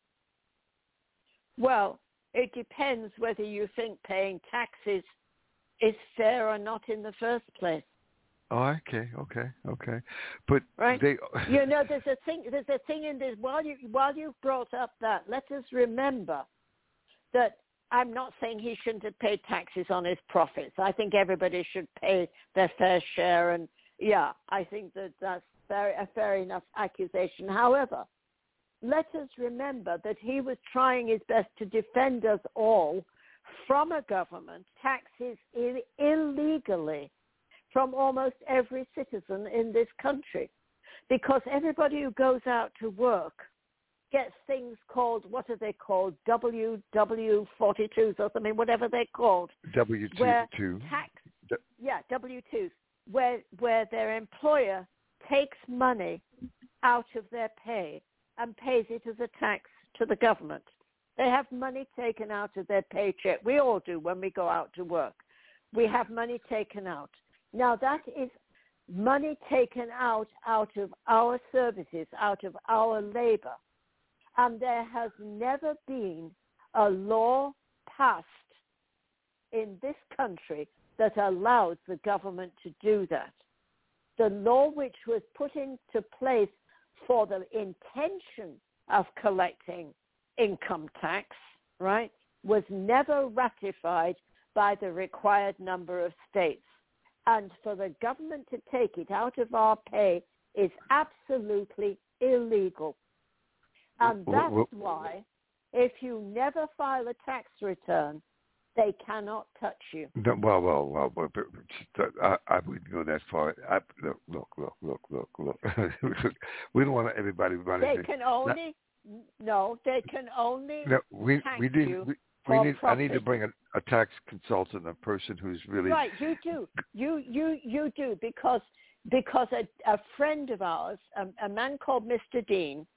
Well, it depends whether you think paying taxes is fair or not in the first place. Oh, okay. But right? they, there's a thing in this. While you've brought up that, let us remember that I'm not saying he shouldn't have paid taxes on his profits. I think everybody should pay their fair share, and yeah, I think that's a fair enough accusation. However, let us remember that he was trying his best to defend us all from a government taxes illegally from almost every citizen in this country, because everybody who goes out to work gets things called, what are they called, W42s or something, whatever they're called. W2. W2s, where their employer takes money out of their pay and pays it as a tax to the government. They have money taken out of their paycheck. We all do when we go out to work. We have money taken out. Now, that is money taken out of our services, out of our labor. And there has never been a law passed in this country that allows the government to do that. The law which was put into place for the intention of collecting income tax, right, was never ratified by the required number of states. And for the government to take it out of our pay is absolutely illegal. And that's why if you never file a tax return, they cannot touch you. Well, I wouldn't go that far. Look. We don't want everybody running. They can only tax you. I need to bring a tax consultant, a person who's really right. You do. You do because a friend of ours, a man called Mr. Dean,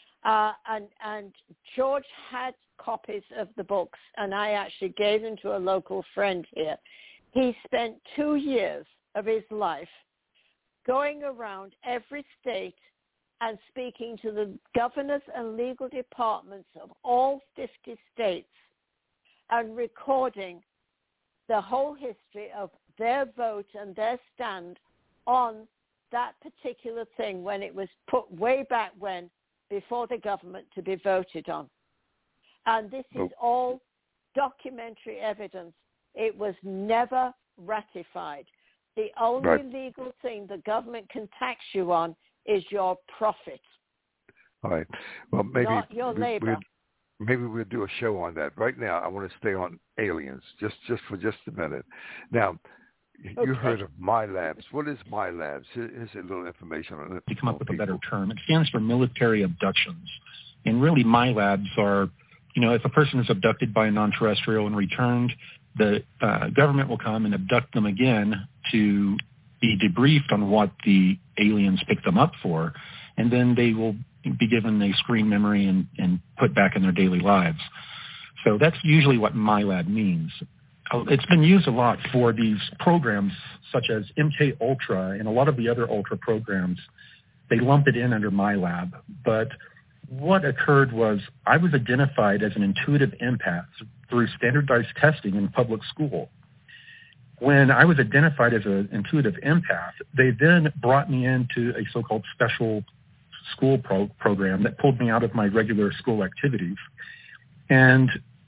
and George had copies of the books, and I actually gave them to a local friend here. He spent 2 years of his life going around every state and speaking to the governors and legal departments of all 50 states and recording the whole history of their vote and their stand on that particular thing when it was put way back when, before the government, to be voted on. And this is all documentary evidence. It was never ratified. The only legal thing the government can tax you on is your profit. All right. Well, maybe not your labor. Maybe we'll do a show on that. Right now, I want to stay on aliens just for a minute. Now, you heard of MILABs. What is MILABs? Here's a little information on it. To come up with a better term, it stands for military abductions. And really, MILABs are, if a person is abducted by a non-terrestrial and returned, the government will come and abduct them again to be debriefed on what the aliens picked them up for, and then they will be given a screen memory and put back in their daily lives. So that's usually what MILAB means. It's been used a lot for these programs such as MK Ultra and a lot of the other Ultra programs. They lump it in under MILAB. But what occurred was I was identified as an intuitive empath through standardized testing in public school. When I was identified as an intuitive empath, they then brought me into a so-called special school program that pulled me out of my regular school activities. And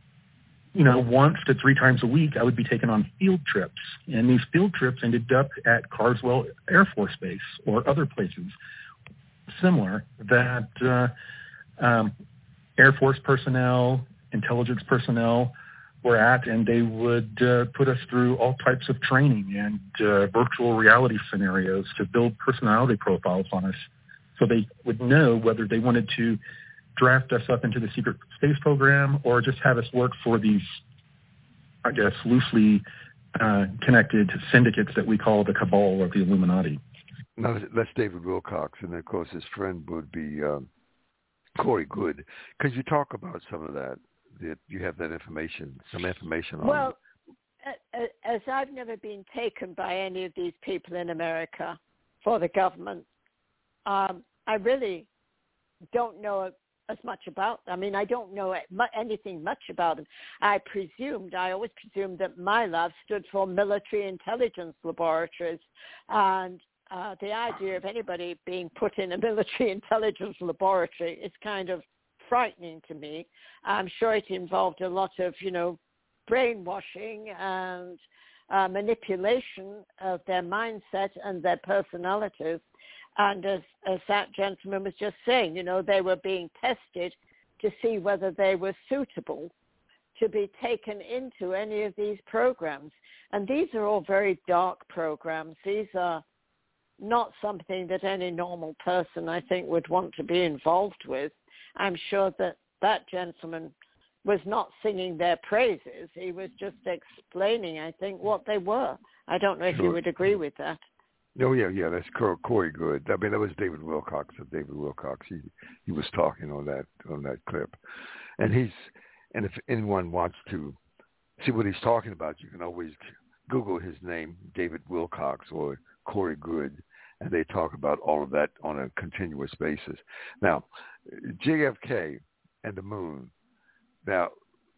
once to 3 times a week, I would be taken on field trips. And these field trips ended up at Carswell Air Force Base or other places similar that Air Force personnel, intelligence personnel were at, and they would put us through all types of training and virtual reality scenarios to build personality profiles on us so they would know whether they wanted to draft us up into the secret space program or just have us work for these, I guess, loosely connected syndicates that we call the Cabal or the Illuminati. Now, that's David Wilcox, and of course his friend would be Corey Goode. Could you talk about some of that? You have that information, some information on Well, as I've never been taken by any of these people in America for the government, I really don't know as much about them. I mean, I don't know anything much about them. I always presumed that MILAB stood for Military Intelligence Laboratories, and the idea of anybody being put in a military intelligence laboratory is kind of frightening to me. I'm sure it involved a lot of, brainwashing and manipulation of their mindset and their personalities. And as that gentleman was just saying, they were being tested to see whether they were suitable to be taken into any of these programs. And these are all very dark programs. These are not something that any normal person, I think, would want to be involved with. I'm sure that gentleman was not singing their praises. He was just explaining, I think, what they were. I don't know if you would agree with that. Oh, yeah, that's Corey Goode. I mean, that was David Wilcox. He was talking on that clip. And if anyone wants to see what he's talking about, you can always Google his name, David Wilcox or Corey Goode, and they talk about all of that on a continuous basis. Now, JFK and the moon. Now,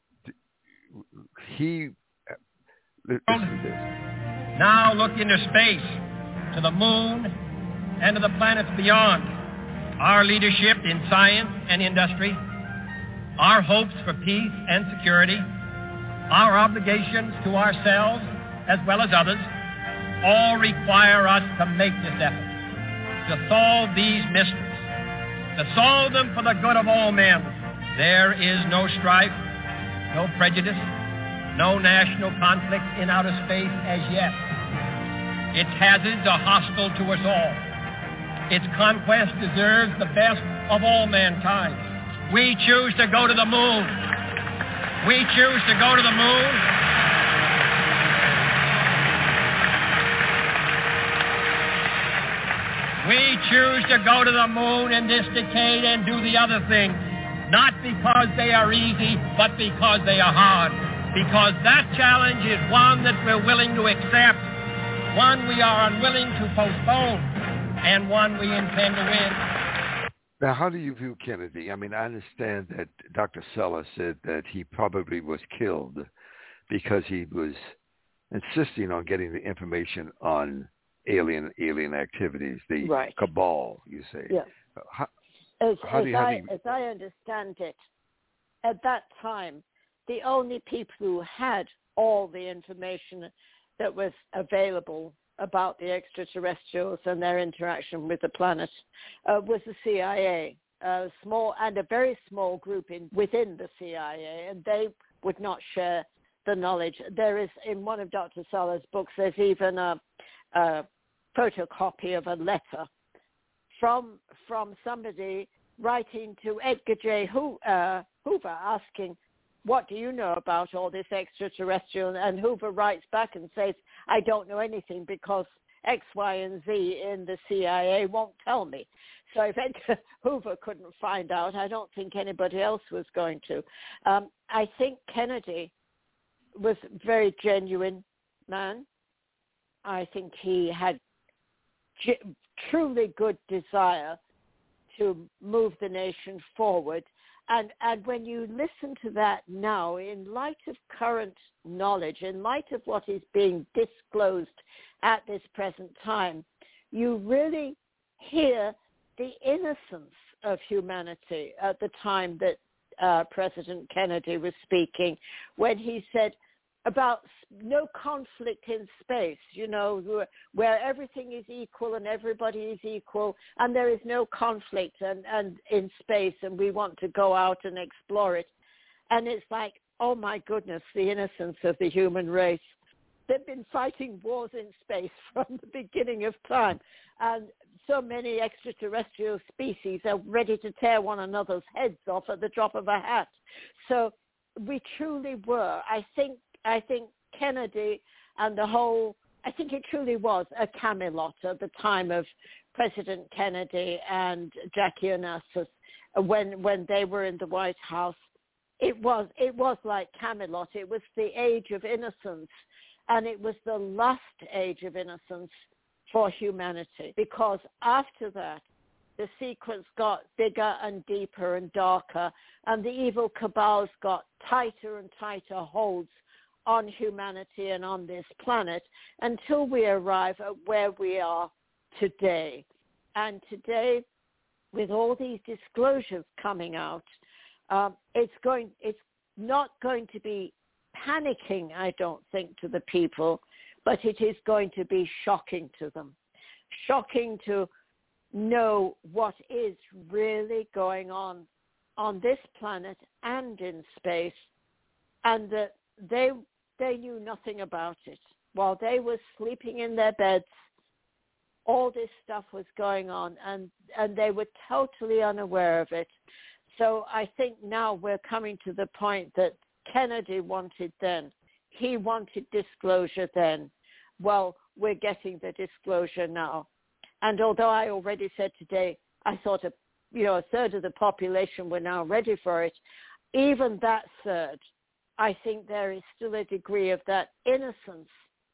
listen to this. Now look into space, to the moon, and to the planets beyond. Our leadership in science and industry, our hopes for peace and security, our obligations to ourselves as well as others, all require us to make this effort, to solve these mysteries, to solve them for the good of all men. There is no strife, no prejudice, no national conflict in outer space as yet. Its hazards are hostile to us all. Its conquest deserves the best of all mankind. We choose to go to the moon. We choose to go to the moon. We choose to go to the moon in this decade and do the other things, not because they are easy, but because they are hard. Because that challenge is one that we're willing to accept, one we are unwilling to postpone, and one we intend to win. Now, how do you view Kennedy? I mean, I understand that Dr. Sella said that he probably was killed because he was insisting on getting the information on alien activities, the right. cabal, you say. Yeah. As I understand it, at that time, the only people who had all the information that was available about the extraterrestrials and their interaction with the planet was the CIA, a very small group within the CIA, and they would not share the knowledge. There is, in one of Dr. Sella's books, there's even a photocopy of a letter from somebody writing to Edgar J. Hoover asking, what do you know about all this extraterrestrial? And Hoover writes back and says, I don't know anything because X, Y, and Z in the CIA won't tell me. So if Edgar Hoover couldn't find out, I don't think anybody else was going to. I think Kennedy was a very genuine man. I think he had truly good desire to move the nation forward. And when you listen to that now, in light of current knowledge, in light of what is being disclosed at this present time, you really hear the innocence of humanity at the time that President Kennedy was speaking, when he said about no conflict in space, where everything is equal and everybody is equal and there is no conflict and in space, and we want to go out and explore it. And it's like, oh my goodness, the innocence of the human race. They've been fighting wars in space from the beginning of time, and so many extraterrestrial species are ready to tear one another's heads off at the drop of a hat. So we truly were. I think Kennedy and I think it truly was a Camelot at the time of President Kennedy and Jackie Onassis when they were in the White House. It was like Camelot. It was the age of innocence, and it was the last age of innocence for humanity, because after that, the sequence got bigger and deeper and darker, and the evil cabals got tighter and tighter holds on humanity and on this planet until we arrive at where we are today. And today, with all these disclosures coming out, it's not going to be panicking, I don't think, to the people, but it is going to be shocking to them, shocking to know what is really going on this planet and in space, and that they knew nothing about it. While they were sleeping in their beds, all this stuff was going on, and they were totally unaware of it. So I think now we're coming to the point that Kennedy wanted then. He wanted disclosure then. Well, we're getting the disclosure now. And although I already said today, I thought a third of the population were now ready for it, even that third, I think there is still a degree of that innocence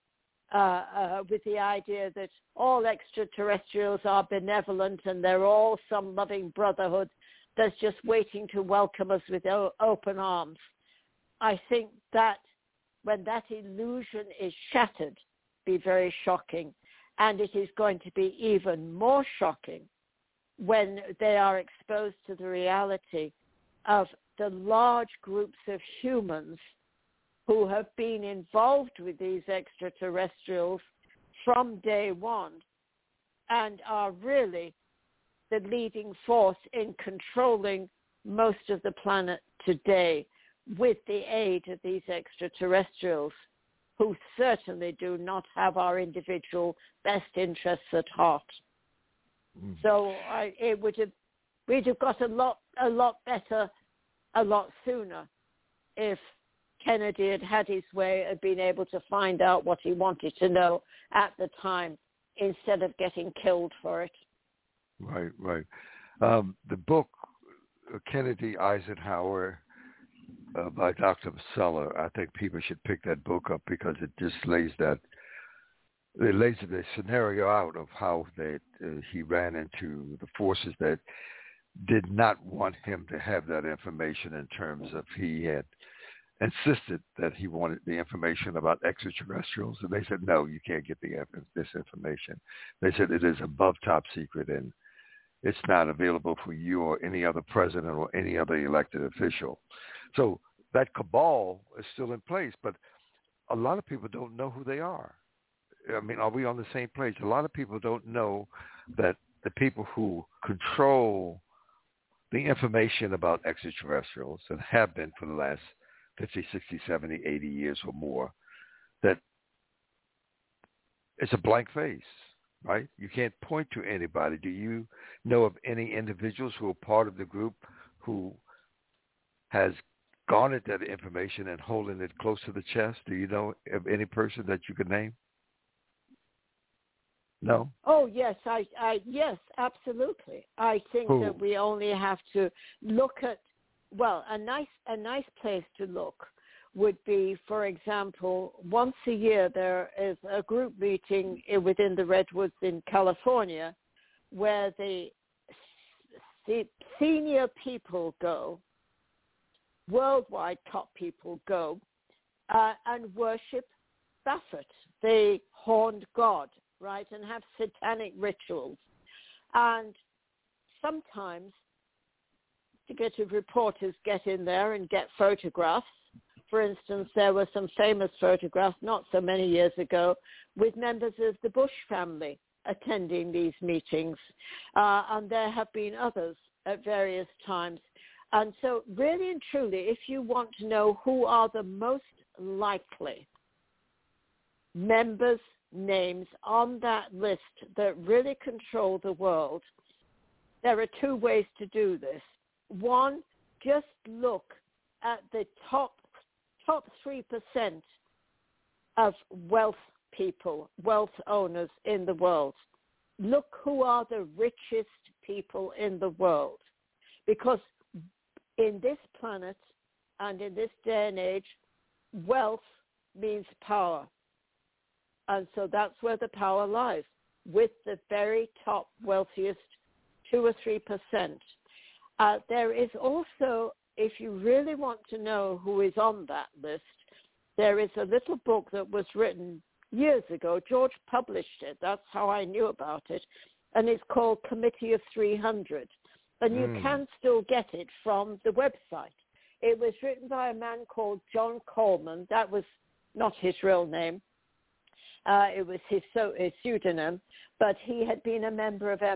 with the idea that all extraterrestrials are benevolent and they're all some loving brotherhood that's just waiting to welcome us with open arms. I think that when that illusion is shattered, be very shocking. And it is going to be even more shocking when they are exposed to the reality of the large groups of humans who have been involved with these extraterrestrials from day one and are really the leading force in controlling most of the planet today with the aid of these extraterrestrials who certainly do not have our individual best interests at heart. So we'd have got a lot better a lot sooner if Kennedy had his way and been able to find out what he wanted to know at the time instead of getting killed for it. Right. The book, Kennedy Eisenhower, by Dr. Seller, I think people should pick that book up because it just lays the scenario out of how he ran into the forces that did not want him to have that information, in terms of he had insisted that he wanted the information about extraterrestrials, and they said, no, you can't get this information. They said it is above top secret and it's not available for you or any other president or any other elected official. So that cabal is still in place, but a lot of people don't know who they are. I mean, are we on the same page? A lot of people don't know that the people who control the information about extraterrestrials, and have been for the last 50, 60, 70, 80 years or more, that it's a blank face, right? You can't point to anybody. Do you know of any individuals who are part of the group who has garnered that information and holding it close to the chest? Do you know of any person that you could name? No? Oh, yes. Yes, absolutely. I think that we only have to look at, well, a nice place to look would be, for example, once a year there is a group meeting within the Redwoods in California where the senior people go, worldwide top people go, and worship Baphomet, the horned god, right, and have satanic rituals. And sometimes investigative reporters get in there and get photographs. For instance, there were some famous photographs not so many years ago with members of the Bush family attending these meetings, and there have been others at various times. And so really and truly, if you want to know who are the most likely members' names on that list that really control the world, there are two ways to do this. One, just look at the top 3% of wealth people, wealth owners in the world. Look who are the richest people in the world. Because in this planet and in this day and age, wealth means power. And so that's where the power lies, with the very top wealthiest 2 or 3%. There is also, if you really want to know who is on that list, there is a little book that was written years ago. George published it. That's how I knew about it. And it's called Committee of 300. And you can still get it from the website. It was written by a man called John Coleman. That was not his real name. It was his pseudonym. But he had been a member of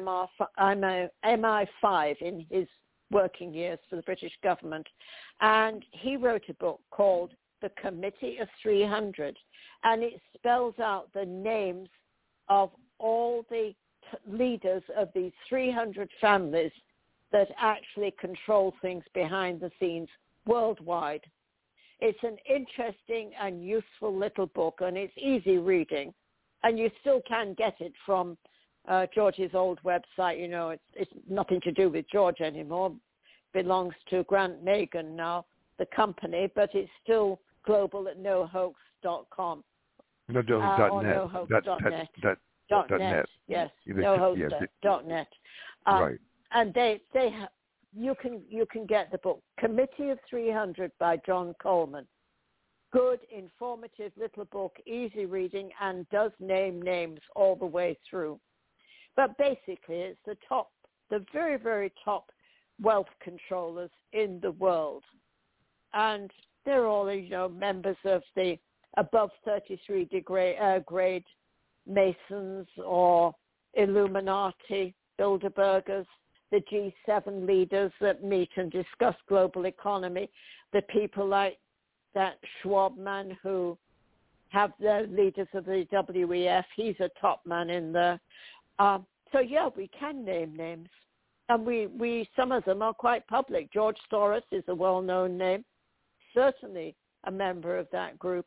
MI5 in his working years for the British government. And he wrote a book called The Committee of 300. And it spells out the names of all the leaders of these 300 families that actually control things behind the scenes worldwide. It's an interesting and useful little book, and it's easy reading. And you still can get it from George's old website. You know, it's nothing to do with George anymore. It belongs to Grant Megan now, the company, but it's still global at nohoax.com. Or nohoax.net. .net, yes. nohoax.net. Right. And you can get the book Committee of 300 by John Coleman. Good, informative little book, easy reading, and does name names all the way through. But basically, it's the very, very top wealth controllers in the world, and they're all, members of the above 33 grade Masons or Illuminati, Bilderbergers. the G7 leaders that meet and discuss global economy, the people like that Schwab man who have the leaders of the WEF. He's a top man in there. So yeah, we can name names. And we some of them are quite public. George Soros is a well-known name, certainly a member of that group.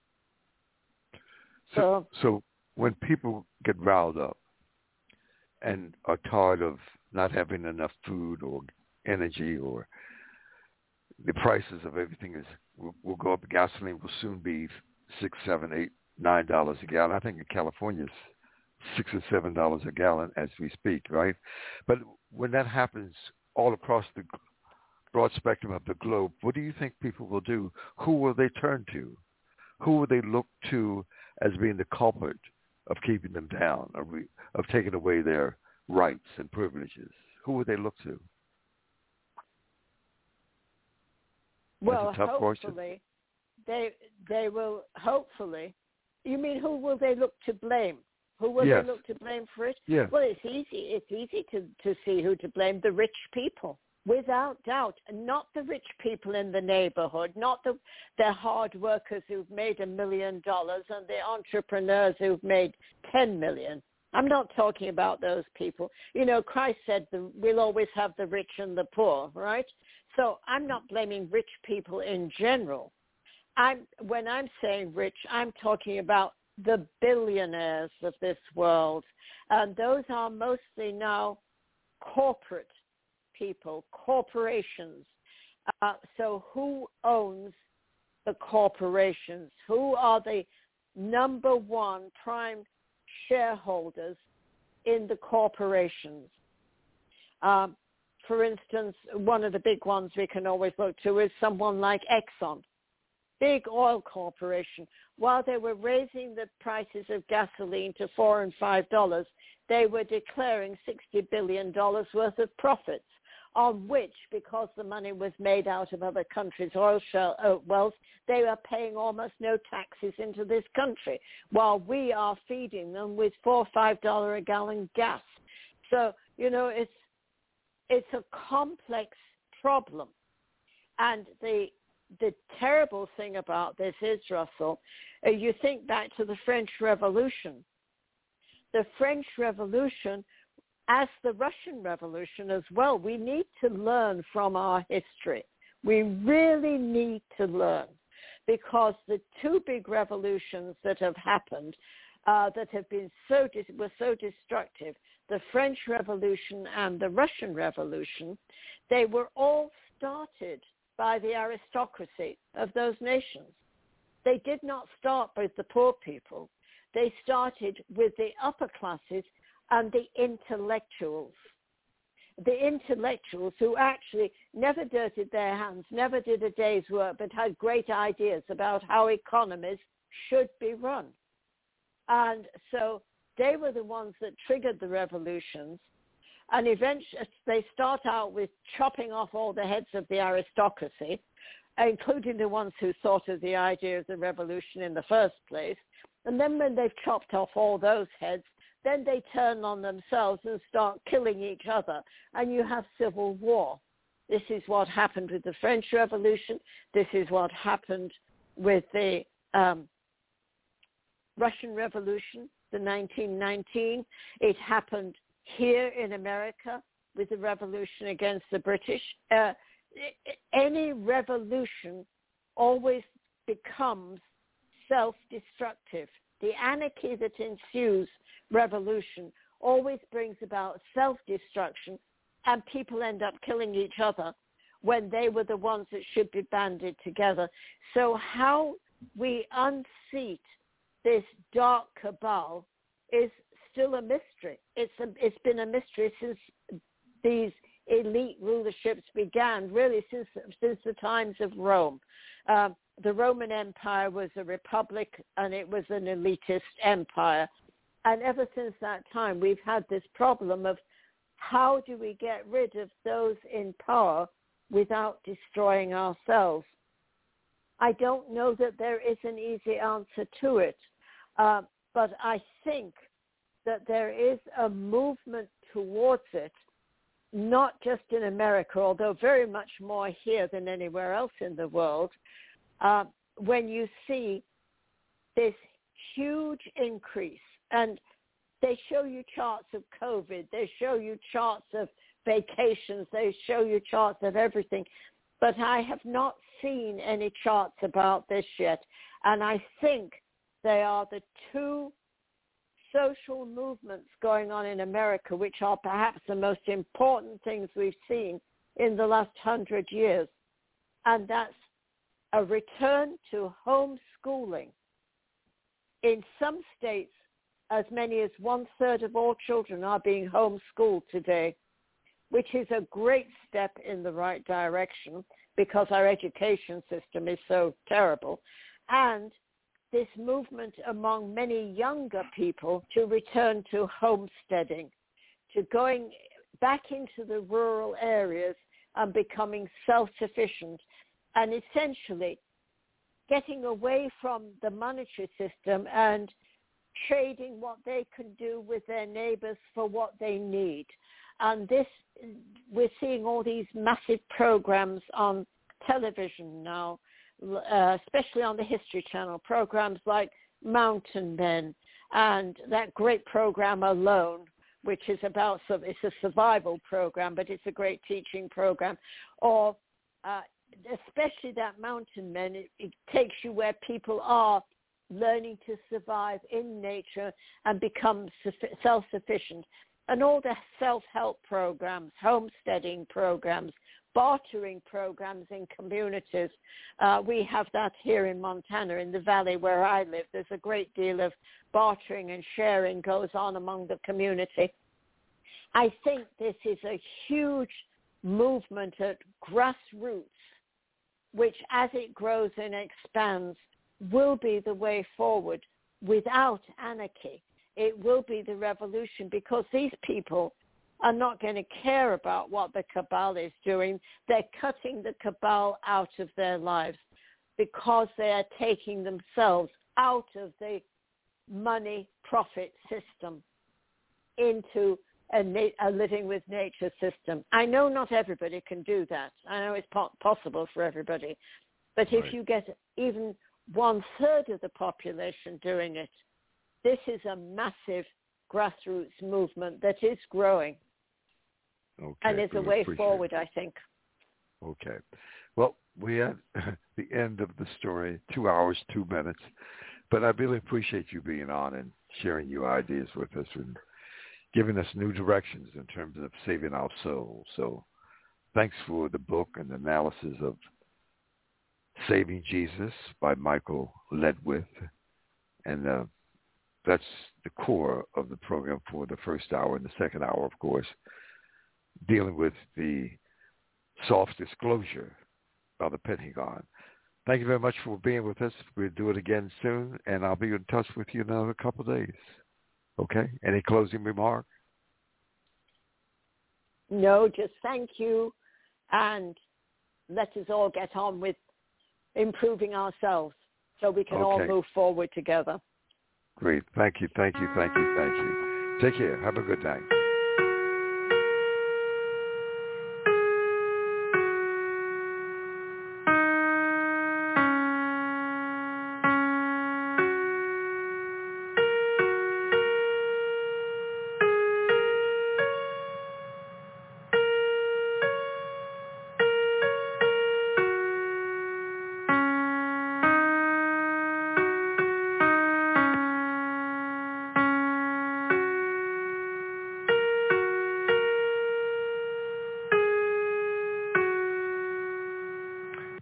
So when people get riled up and are tired of not having enough food or energy, or the prices of everything will go up, gasoline will soon be $6, $7, $8, $9 a gallon. I think in California it's $6 or $7 a gallon as we speak, right? But when that happens all across the broad spectrum of the globe, what do you think people will do? Who will they turn to? Who will they look to as being the culprit of keeping them down, of taking away their rights and privileges? Who would they look to? Well, hopefully, they will. Hopefully, you mean who will they look to blame? Who will they look to blame for it? Yeah. Well, it's easy. It's easy to see who to blame. The rich people, without doubt, not the rich people in the neighborhood, not the hard workers who've made $1 million and the entrepreneurs who've made 10 million. I'm not talking about those people. You know, Christ said we'll always have the rich and the poor, right? So I'm not blaming rich people in general. When I'm saying rich, I'm talking about the billionaires of this world. And those are mostly now corporate people, corporations. So who owns the corporations? Who are the number one prime shareholders in the corporations? For instance, one of the big ones we can always look to is someone like Exxon, big oil corporation. While they were raising the prices of gasoline to $4 and $5, they were declaring $60 billion worth of profits, on which, because the money was made out of other countries' oil wells, they are paying almost no taxes into this country, while we are feeding them with $4 or $5 a gallon gas. So, you know, it's a complex problem. And the terrible thing about this is, Russell, you think back to the French Revolution. The French Revolution, as the Russian Revolution as well, we need to learn from our history. We really need to learn, because the two big revolutions that have happened that have been were so destructive, the French Revolution and the Russian Revolution, they were all started by the aristocracy of those nations. They did not start with the poor people. They started with the upper classes and the intellectuals. The intellectuals who actually never dirtied their hands, never did a day's work, but had great ideas about how economies should be run. And so they were the ones that triggered the revolutions. And eventually they start out with chopping off all the heads of the aristocracy, including the ones who thought of the idea of the revolution in the first place. And then when they've chopped off all those heads, then they turn on themselves and start killing each other. And you have civil war. This is what happened with the French Revolution. This is what happened with the Russian Revolution, the 1919. It happened here in America with the revolution against the British. Any revolution always becomes self-destructive. The anarchy that ensues revolution always brings about self-destruction, and people end up killing each other when they were the ones that should be banded together. So how we unseat this dark cabal is still a mystery. It's been a mystery since these elite rulerships began, really since the times of Rome. The Roman Empire was a republic, and it was an elitist empire. And ever since that time, we've had this problem of how do we get rid of those in power without destroying ourselves? I don't know that there is an easy answer to it, but I think that there is a movement towards it not just in America, although very much more here than anywhere else in the world, when you see this huge increase. And they show you charts of COVID. They show you charts of vacations. They show you charts of everything. But I have not seen any charts about this yet. And I think they are the two social movements going on in America, which are perhaps the most important things we've seen in the last 100 years. And that's a return to homeschooling. In some states, as many as 1/3 of all children are being homeschooled today, which is a great step in the right direction because our education system is so terrible. And this movement among many younger people to return to homesteading, to going back into the rural areas and becoming self-sufficient, and essentially getting away from the monetary system and trading what they can do with their neighbors for what they need. And this, we're seeing all these massive programs on television now, especially on the History Channel, programs like Mountain Men and that great program Alone, which is about, it's a survival program, but it's a great teaching program. Or especially that Mountain Men, it takes you where people are learning to survive in nature and become self-sufficient. And all the self-help programs, homesteading programs, bartering programs in communities. We have that here in Montana, in the valley where I live. There's a great deal of bartering and sharing goes on among the community. I think this is a huge movement at grassroots, which as it grows and expands, will be the way forward without anarchy. It will be the revolution because these people are not going to care about what the cabal is doing. They're cutting the cabal out of their lives because they are taking themselves out of the money profit system into a living with nature system. I know not everybody can do that. I know it's possible for everybody. But if you get even 1/3 of the population doing it, this is a massive grassroots movement that is growing. Okay, and is a way forward, I think. Okay. Well, we are at the end of the story, 2 hours, 2 minutes. But I really appreciate you being on and sharing your ideas with us and giving us new directions in terms of saving our souls. So thanks for the book and the analysis of Saving Jesus by Michael Ledwith. And that's the core of the program for the first hour. And the second hour, of course, dealing with the soft disclosure by the Pentagon. Thank you very much for being with us. We'll do it again soon, and I'll be in touch with you in another couple of days. Okay? Any closing remark? No, just thank you, and let us all get on with improving ourselves so we can all move forward together. Great. Thank you, thank you, thank you, thank you. Take care. Have a good night.